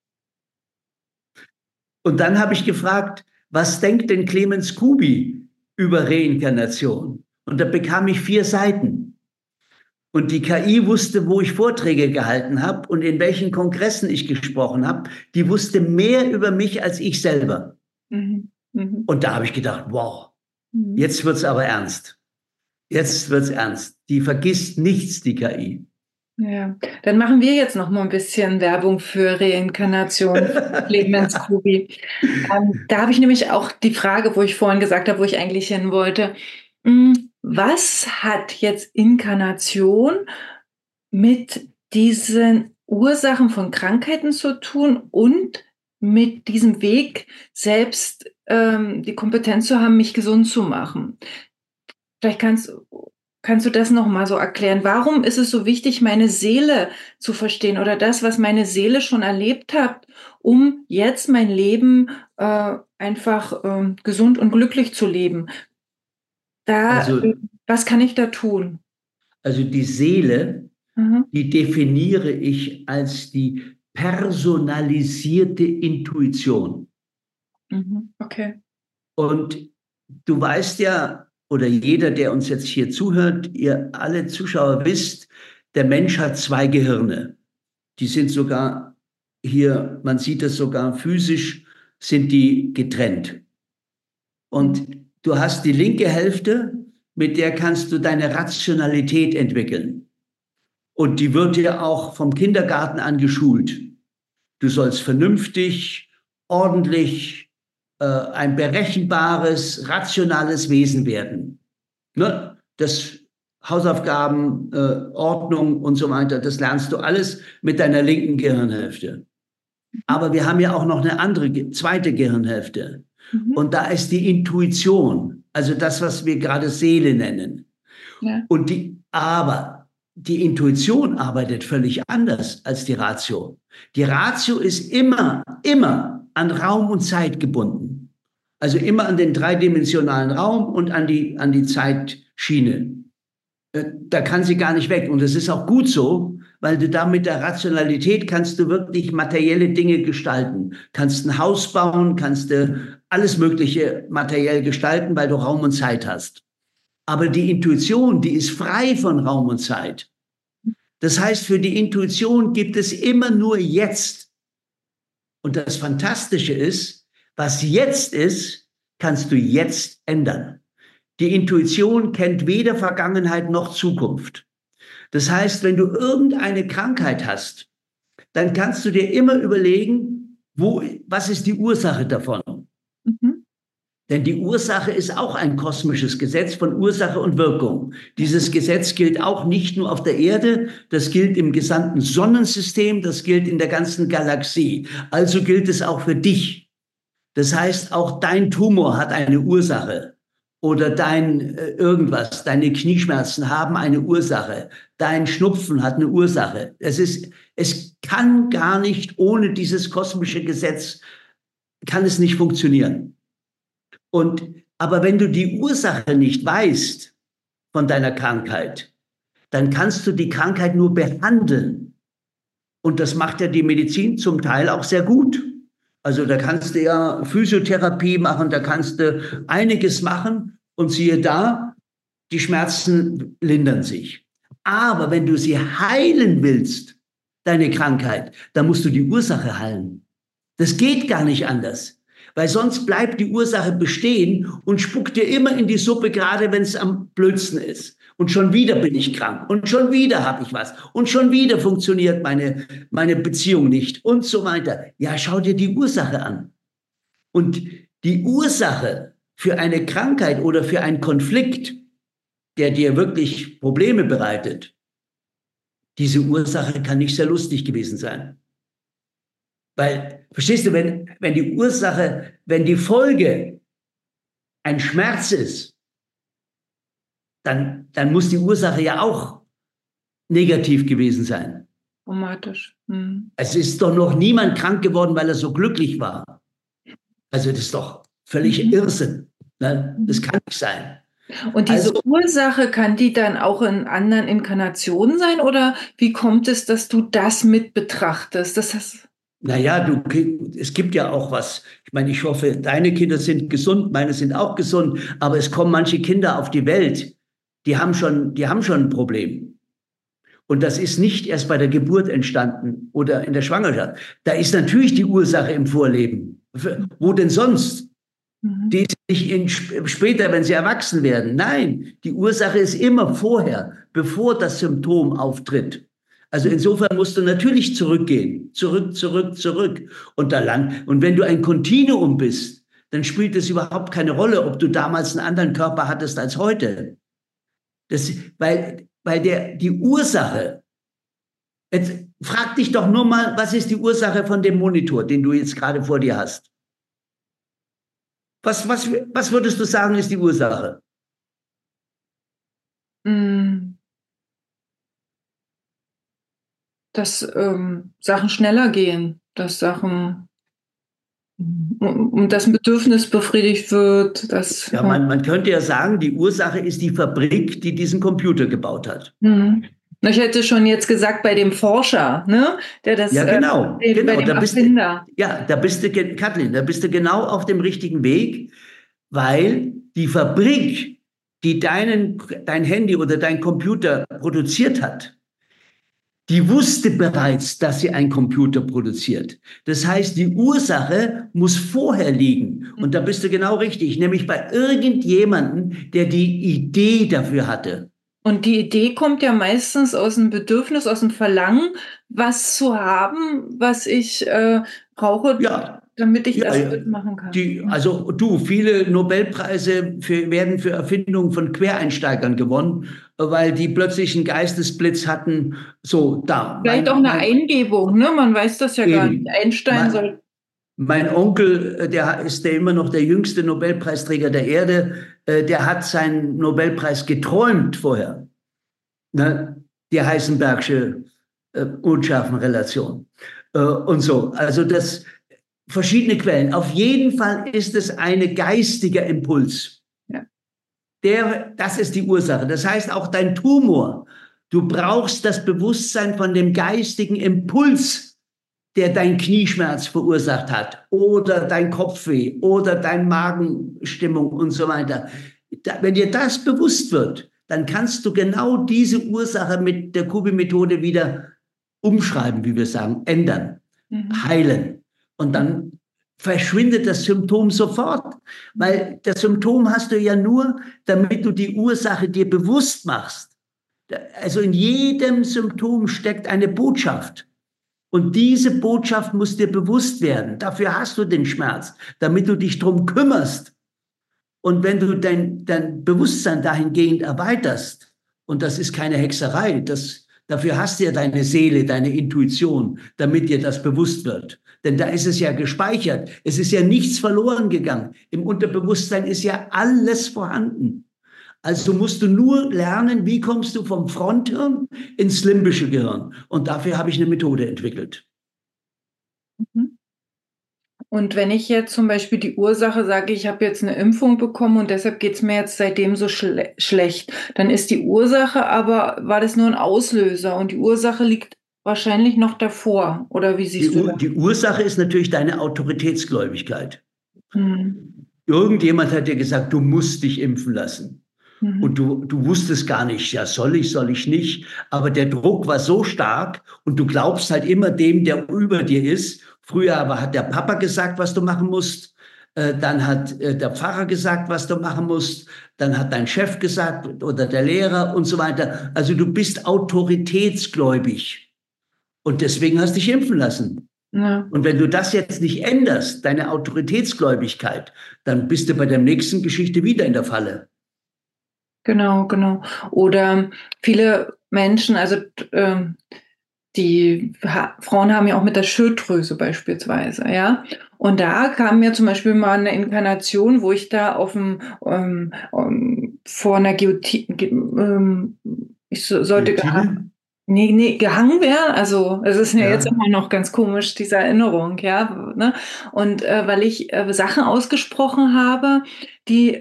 Und dann habe ich gefragt, was denkt denn Clemens Kubi über Reinkarnation? Und da bekam ich 4 Seiten. Und die KI wusste, wo ich Vorträge gehalten habe und in welchen Kongressen ich gesprochen habe. Die wusste mehr über mich als ich selber. Und da habe ich gedacht, wow, jetzt wird's aber ernst. Jetzt wird's ernst. Die vergisst nichts, die KI. Ja, dann machen wir jetzt noch mal ein bisschen Werbung für Reinkarnation, Clemens Kubi. Da habe ich nämlich auch die Frage, wo ich vorhin gesagt habe, wo ich eigentlich hin wollte. Was hat jetzt Inkarnation mit diesen Ursachen von Krankheiten zu tun und mit diesem Weg, selbst die Kompetenz zu haben, mich gesund zu machen? Vielleicht kannst du das noch mal so erklären. Warum ist es so wichtig, meine Seele zu verstehen oder das, was meine Seele schon erlebt hat, um jetzt mein Leben einfach gesund und glücklich zu leben? Was kann ich da tun? Also die Seele, die definiere ich als die personalisierte Intuition. Okay. Und du weißt ja, oder jeder, der uns jetzt hier zuhört, ihr alle Zuschauer wisst, der Mensch hat 2 Gehirne. Die sind sogar hier, man sieht das sogar physisch, sind die getrennt. Und du hast die linke Hälfte, mit der kannst du deine Rationalität entwickeln. Und die wird dir auch vom Kindergarten an geschult. Du sollst vernünftig, ordentlich, ein berechenbares, rationales Wesen werden. Ne? Das Hausaufgaben, Ordnung und so weiter, das lernst du alles mit deiner linken Gehirnhälfte. Aber wir haben ja auch noch eine andere, zweite Gehirnhälfte. Und da ist die Intuition, also das, was wir gerade Seele nennen. Ja. Aber die Intuition arbeitet völlig anders als die Ratio. Die Ratio ist immer an Raum und Zeit gebunden. Also immer an den dreidimensionalen Raum und an die Zeitschiene. Da kann sie gar nicht weg. Und das ist auch gut so, weil du da mit der Rationalität kannst du wirklich materielle Dinge gestalten. Kannst ein Haus bauen, kannst du alles Mögliche materiell gestalten, weil du Raum und Zeit hast. Aber die Intuition, die ist frei von Raum und Zeit. Das heißt, für die Intuition gibt es immer nur jetzt. Und das Fantastische ist, was jetzt ist, kannst du jetzt ändern. Die Intuition kennt weder Vergangenheit noch Zukunft. Das heißt, wenn du irgendeine Krankheit hast, dann kannst du dir immer überlegen, was ist die Ursache davon? Denn die Ursache ist auch ein kosmisches Gesetz von Ursache und Wirkung. Dieses Gesetz gilt auch nicht nur auf der Erde, das gilt im gesamten Sonnensystem, das gilt in der ganzen Galaxie. Also gilt es auch für dich. Das heißt, auch dein Tumor hat eine Ursache. Oder deine Knieschmerzen haben eine Ursache. Dein Schnupfen hat eine Ursache. Es kann gar nicht ohne dieses kosmische Gesetz, kann es nicht funktionieren. Aber wenn du die Ursache nicht weißt von deiner Krankheit, dann kannst du die Krankheit nur behandeln. Und das macht ja die Medizin zum Teil auch sehr gut. Also da kannst du ja Physiotherapie machen, da kannst du einiges machen und siehe da, die Schmerzen lindern sich. Aber wenn du sie heilen willst, deine Krankheit, dann musst du die Ursache heilen. Das geht gar nicht anders. Weil sonst bleibt die Ursache bestehen und spuckt dir immer in die Suppe, gerade wenn es am blödsten ist. Und schon wieder bin ich krank und schon wieder habe ich was und schon wieder funktioniert meine Beziehung nicht und so weiter. Ja, schau dir die Ursache an. Und die Ursache für eine Krankheit oder für einen Konflikt, der dir wirklich Probleme bereitet, diese Ursache kann nicht sehr lustig gewesen sein. Weil, verstehst du, wenn die Folge ein Schmerz ist, dann muss die Ursache ja auch negativ gewesen sein. Traumatisch. Es ist doch noch niemand krank geworden, weil er so glücklich war. Also das ist doch völlig Irrsinn. Ne? Das kann nicht sein. Und diese Ursache, kann die dann auch in anderen Inkarnationen sein? Oder wie kommt es, dass du das mit betrachtest? Naja, es gibt ja auch was. Ich meine, ich hoffe, deine Kinder sind gesund, meine sind auch gesund, aber es kommen manche Kinder auf die Welt, die haben schon ein Problem. Und das ist nicht erst bei der Geburt entstanden oder in der Schwangerschaft. Da ist natürlich die Ursache im Vorleben. Wo denn sonst? Die ist nicht später, wenn sie erwachsen werden. Nein, die Ursache ist immer vorher, bevor das Symptom auftritt. Also insofern musst du natürlich zurückgehen. Zurück. Und wenn du ein Kontinuum bist, dann spielt es überhaupt keine Rolle, ob du damals einen anderen Körper hattest als heute. Weil die Ursache, jetzt frag dich doch nur mal, was ist die Ursache von dem Monitor, den du jetzt gerade vor dir hast? Was würdest du sagen, ist die Ursache? Dass Sachen schneller gehen, dass Sachen und das Bedürfnis befriedigt wird. Ja, man könnte ja sagen, die Ursache ist die Fabrik, die diesen Computer gebaut hat. Ich hätte schon jetzt gesagt, bei dem Forscher, ne? Der das, ja, genau. Bei dem Erfinder. Da bist du, Kathleen, da bist du genau auf dem richtigen Weg, weil die Fabrik, die dein Handy oder dein Computer produziert hat, die wusste bereits, dass sie einen Computer produziert. Das heißt, die Ursache muss vorher liegen. Und da bist du genau richtig, nämlich bei irgendjemandem, der die Idee dafür hatte. Und die Idee kommt ja meistens aus dem Bedürfnis, aus dem Verlangen, was zu haben, was ich brauche. Ja, damit ich Ja, das ja. machen kann. Also viele Nobelpreise werden für Erfindungen von Quereinsteigern gewonnen, weil die plötzlich einen Geistesblitz hatten. So, da, Vielleicht auch eine Eingebung, ne? Man weiß das ja gar nicht. eben. Einstein Mein, soll. mein Onkel, der immer noch der jüngste Nobelpreisträger der Erde, der hat seinen Nobelpreis geträumt vorher. Ne? Die Heisenbergsche Unschärfenrelation. Und so. Also das verschiedene Quellen. Auf jeden Fall ist es ein geistiger Impuls. Ja. Das ist die Ursache. Das heißt, auch dein Tumor, du brauchst das Bewusstsein von dem geistigen Impuls, der dein Knieschmerz verursacht hat oder dein Kopfweh oder deine Magenstimmung und so weiter. Wenn dir das bewusst wird, dann kannst du genau diese Ursache mit der Kubi-Methode wieder umschreiben, wie wir sagen, ändern, heilen. Und dann verschwindet das Symptom sofort, weil das Symptom hast du ja nur, damit du die Ursache dir bewusst machst. Also in jedem Symptom steckt eine Botschaft. Und diese Botschaft muss dir bewusst werden. Dafür hast du den Schmerz, damit du dich drum kümmerst. Und wenn du dein Bewusstsein dahingehend erweiterst, und das ist keine Hexerei, dafür hast du ja deine Seele, deine Intuition, damit dir das bewusst wird. Denn da ist es ja gespeichert. Es ist ja nichts verloren gegangen. Im Unterbewusstsein ist ja alles vorhanden. Also musst du nur lernen, wie kommst du vom Fronthirn ins limbische Gehirn. Und dafür habe ich eine Methode entwickelt. Und wenn ich jetzt zum Beispiel die Ursache sage, ich habe jetzt eine Impfung bekommen und deshalb geht es mir jetzt seitdem so schlecht, dann ist die Ursache aber, war das nur ein Auslöser und die Ursache liegt wahrscheinlich noch davor. Oder wie siehst du das? Die Ursache ist natürlich deine Autoritätsgläubigkeit. Irgendjemand hat dir gesagt, du musst dich impfen lassen. Und du wusstest gar nicht, ja, soll ich nicht. Aber der Druck war so stark und du glaubst halt immer dem, der über dir ist. Früher aber hat der Papa gesagt, was du machen musst. Dann hat der Pfarrer gesagt, was du machen musst. Dann hat dein Chef gesagt oder der Lehrer und so weiter. Also du bist autoritätsgläubig. Und deswegen hast du dich impfen lassen. Ja. Und wenn du das jetzt nicht änderst, deine Autoritätsgläubigkeit, dann bist du bei der nächsten Geschichte wieder in der Falle. Genau. Oder viele Menschen, also die Frauen haben ja auch mit der Schilddrüse beispielsweise, ja. Und da kam mir zum Beispiel mal eine Inkarnation, wo ich da auf dem vor einer Guillotine, ich sollte gehangen werden. Also es ist ja jetzt immer noch ganz komisch, diese Erinnerung, ja. Ne? Und weil ich Sachen ausgesprochen habe, die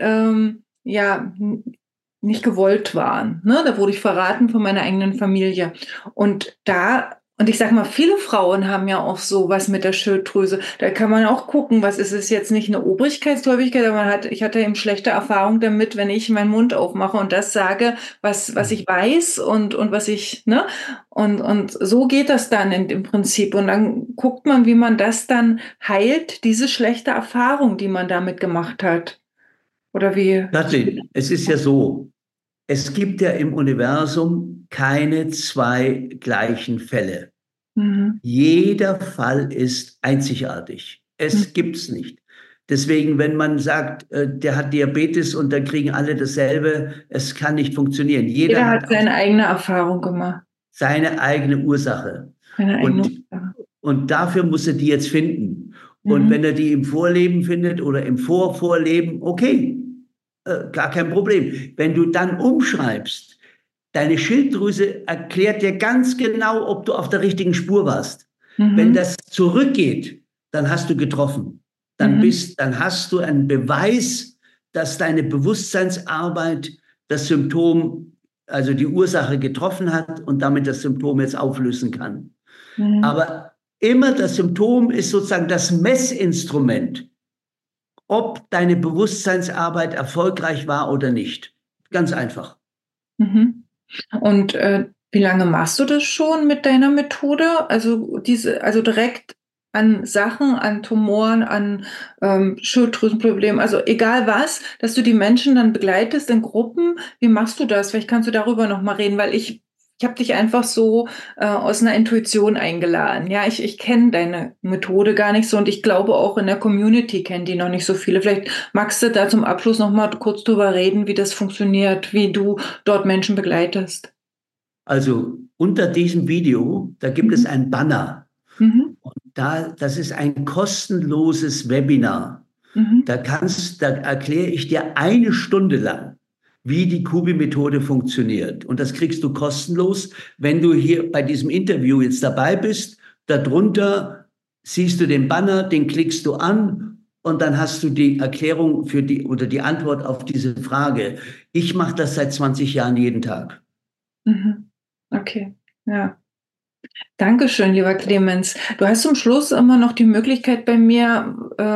nicht gewollt waren. Ne? Da wurde ich verraten von meiner eigenen Familie. Und ich sag mal, viele Frauen haben ja auch sowas mit der Schilddrüse. Da kann man auch gucken, was ist es jetzt nicht eine Obrigkeitsgläubigkeit, aber ich hatte eben schlechte Erfahrungen damit, wenn ich meinen Mund aufmache und das sage, was ich weiß und was ich, ne? Und so geht das dann im Prinzip. Und dann guckt man, wie man das dann heilt, diese schlechte Erfahrung, die man damit gemacht hat. Oder wie? Kathrin, es ist ja so, es gibt ja im Universum keine zwei gleichen Fälle. Jeder Fall ist einzigartig. Es gibt's nicht. Deswegen, wenn man sagt, der hat Diabetes und dann kriegen alle dasselbe, es kann nicht funktionieren. Jeder hat seine eigene Erfahrung gemacht. Seine eigene Ursache. Und dafür muss er die jetzt finden. Und wenn er die im Vorleben findet oder im Vorvorleben, okay, gar kein Problem. Wenn du dann umschreibst, deine Schilddrüse erklärt dir ganz genau, ob du auf der richtigen Spur warst. Wenn das zurückgeht, dann hast du getroffen. Dann hast du einen Beweis, dass deine Bewusstseinsarbeit das Symptom, also die Ursache getroffen hat und damit das Symptom jetzt auflösen kann. Aber immer das Symptom ist sozusagen das Messinstrument, ob deine Bewusstseinsarbeit erfolgreich war oder nicht. Ganz einfach. Und wie lange machst du das schon mit deiner Methode? Also direkt an Sachen, an Tumoren, an Schilddrüsenproblemen, also egal was, dass du die Menschen dann begleitest in Gruppen. Wie machst du das? Vielleicht kannst du darüber noch mal reden, weil ich Ich habe dich einfach so aus einer Intuition eingeladen. Ja, ich kenne deine Methode gar nicht so und ich glaube auch in der Community kennen die noch nicht so viele. Vielleicht magst du da zum Abschluss noch mal kurz drüber reden, wie das funktioniert, wie du dort Menschen begleitest. Also unter diesem Video, da gibt es ein Banner. Mhm. Und das ist ein kostenloses Webinar. Mhm. Da erkläre ich dir 1 Stunde lang, wie die Kubi-Methode funktioniert. Und das kriegst du kostenlos, wenn du hier bei diesem Interview jetzt dabei bist. Darunter siehst du den Banner, den klickst du an und dann hast du die Erklärung oder die Antwort auf diese Frage. Ich mache das seit 20 Jahren jeden Tag. Mhm. Okay, ja. Dankeschön, lieber Clemens. Du hast zum Schluss immer noch die Möglichkeit bei mir,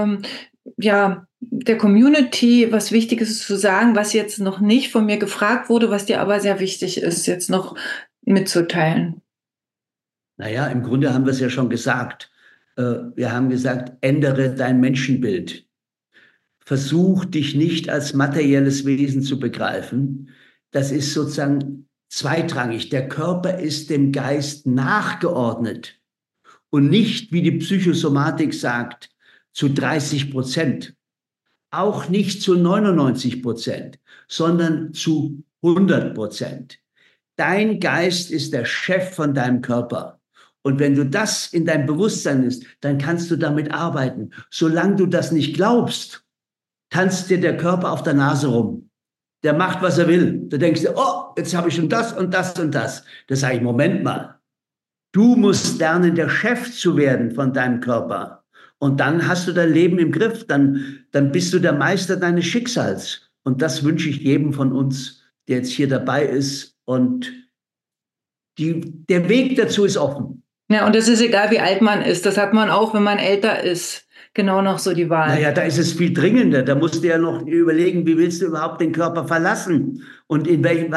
ja, der Community was Wichtiges zu sagen, was jetzt noch nicht von mir gefragt wurde, was dir aber sehr wichtig ist, jetzt noch mitzuteilen. Naja, im Grunde haben wir es ja schon gesagt. Wir haben gesagt, ändere dein Menschenbild. Versuch dich nicht als materielles Wesen zu begreifen. Das ist sozusagen zweitrangig. Der Körper ist dem Geist nachgeordnet und nicht, wie die Psychosomatik sagt, zu 30%. Auch nicht zu 99%, sondern zu 100%. Dein Geist ist der Chef von deinem Körper. Und wenn du das in deinem Bewusstsein ist, dann kannst du damit arbeiten. Solange du das nicht glaubst, tanzt dir der Körper auf der Nase rum. Der macht, was er will. Da denkst du, oh, jetzt habe ich schon das und das und das. Da sage ich, Moment mal. Du musst lernen, der Chef zu werden von deinem Körper. Und dann hast du dein Leben im Griff. Dann bist du der Meister deines Schicksals. Und das wünsche ich jedem von uns, der jetzt hier dabei ist. Und der Weg dazu ist offen. Ja, und es ist egal, wie alt man ist. Das hat man auch, wenn man älter ist. Genau noch so die Wahl. Naja, da ist es viel dringender. Da musst du ja noch überlegen, wie willst du überhaupt den Körper verlassen? Und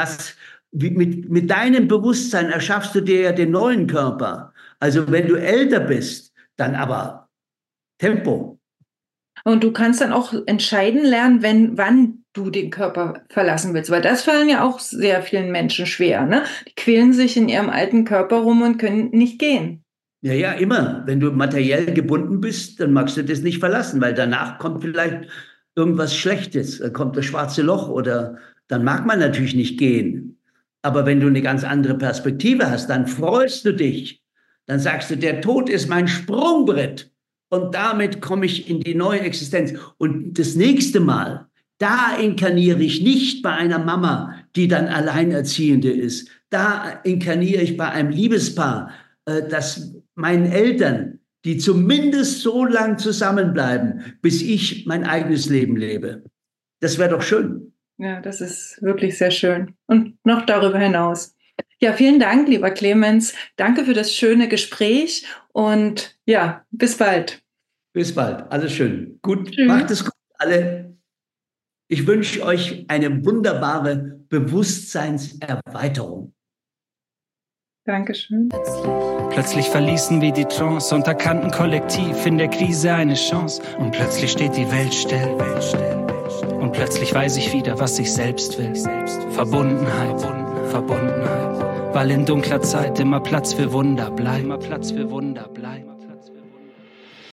mit deinem Bewusstsein erschaffst du dir ja den neuen Körper. Also wenn du älter bist, dann aber Tempo. Und du kannst dann auch entscheiden lernen, wann du den Körper verlassen willst. Weil das fallen ja auch sehr vielen Menschen schwer. Ne? Die quälen sich in ihrem alten Körper rum und können nicht gehen. Ja, immer. Wenn du materiell gebunden bist, dann magst du das nicht verlassen, weil danach kommt vielleicht irgendwas Schlechtes. Dann kommt das schwarze Loch oder dann mag man natürlich nicht gehen. Aber wenn du eine ganz andere Perspektive hast, dann freust du dich. Dann sagst du, der Tod ist mein Sprungbrett. Und damit komme ich in die neue Existenz. Und das nächste Mal, da inkarniere ich nicht bei einer Mama, die dann Alleinerziehende ist. Da inkarniere ich bei einem Liebespaar, das meinen Eltern, die zumindest so lang zusammenbleiben, bis ich mein eigenes Leben lebe. Das wäre doch schön. Ja, das ist wirklich sehr schön. Und noch darüber hinaus. Ja, vielen Dank, lieber Clemens. Danke für das schöne Gespräch und ja, bis bald. Bis bald. Alles schön. Gut, Tschüss. Macht es gut, alle. Ich wünsche euch eine wunderbare Bewusstseinserweiterung. Dankeschön. Plötzlich verließen wir die Trance und erkannten kollektiv in der Krise eine Chance. Und plötzlich steht die Welt still. Und plötzlich weiß ich wieder, was ich selbst will. Verbundenheit. Weil in dunkler Zeit immer Platz für Wunder bleibt.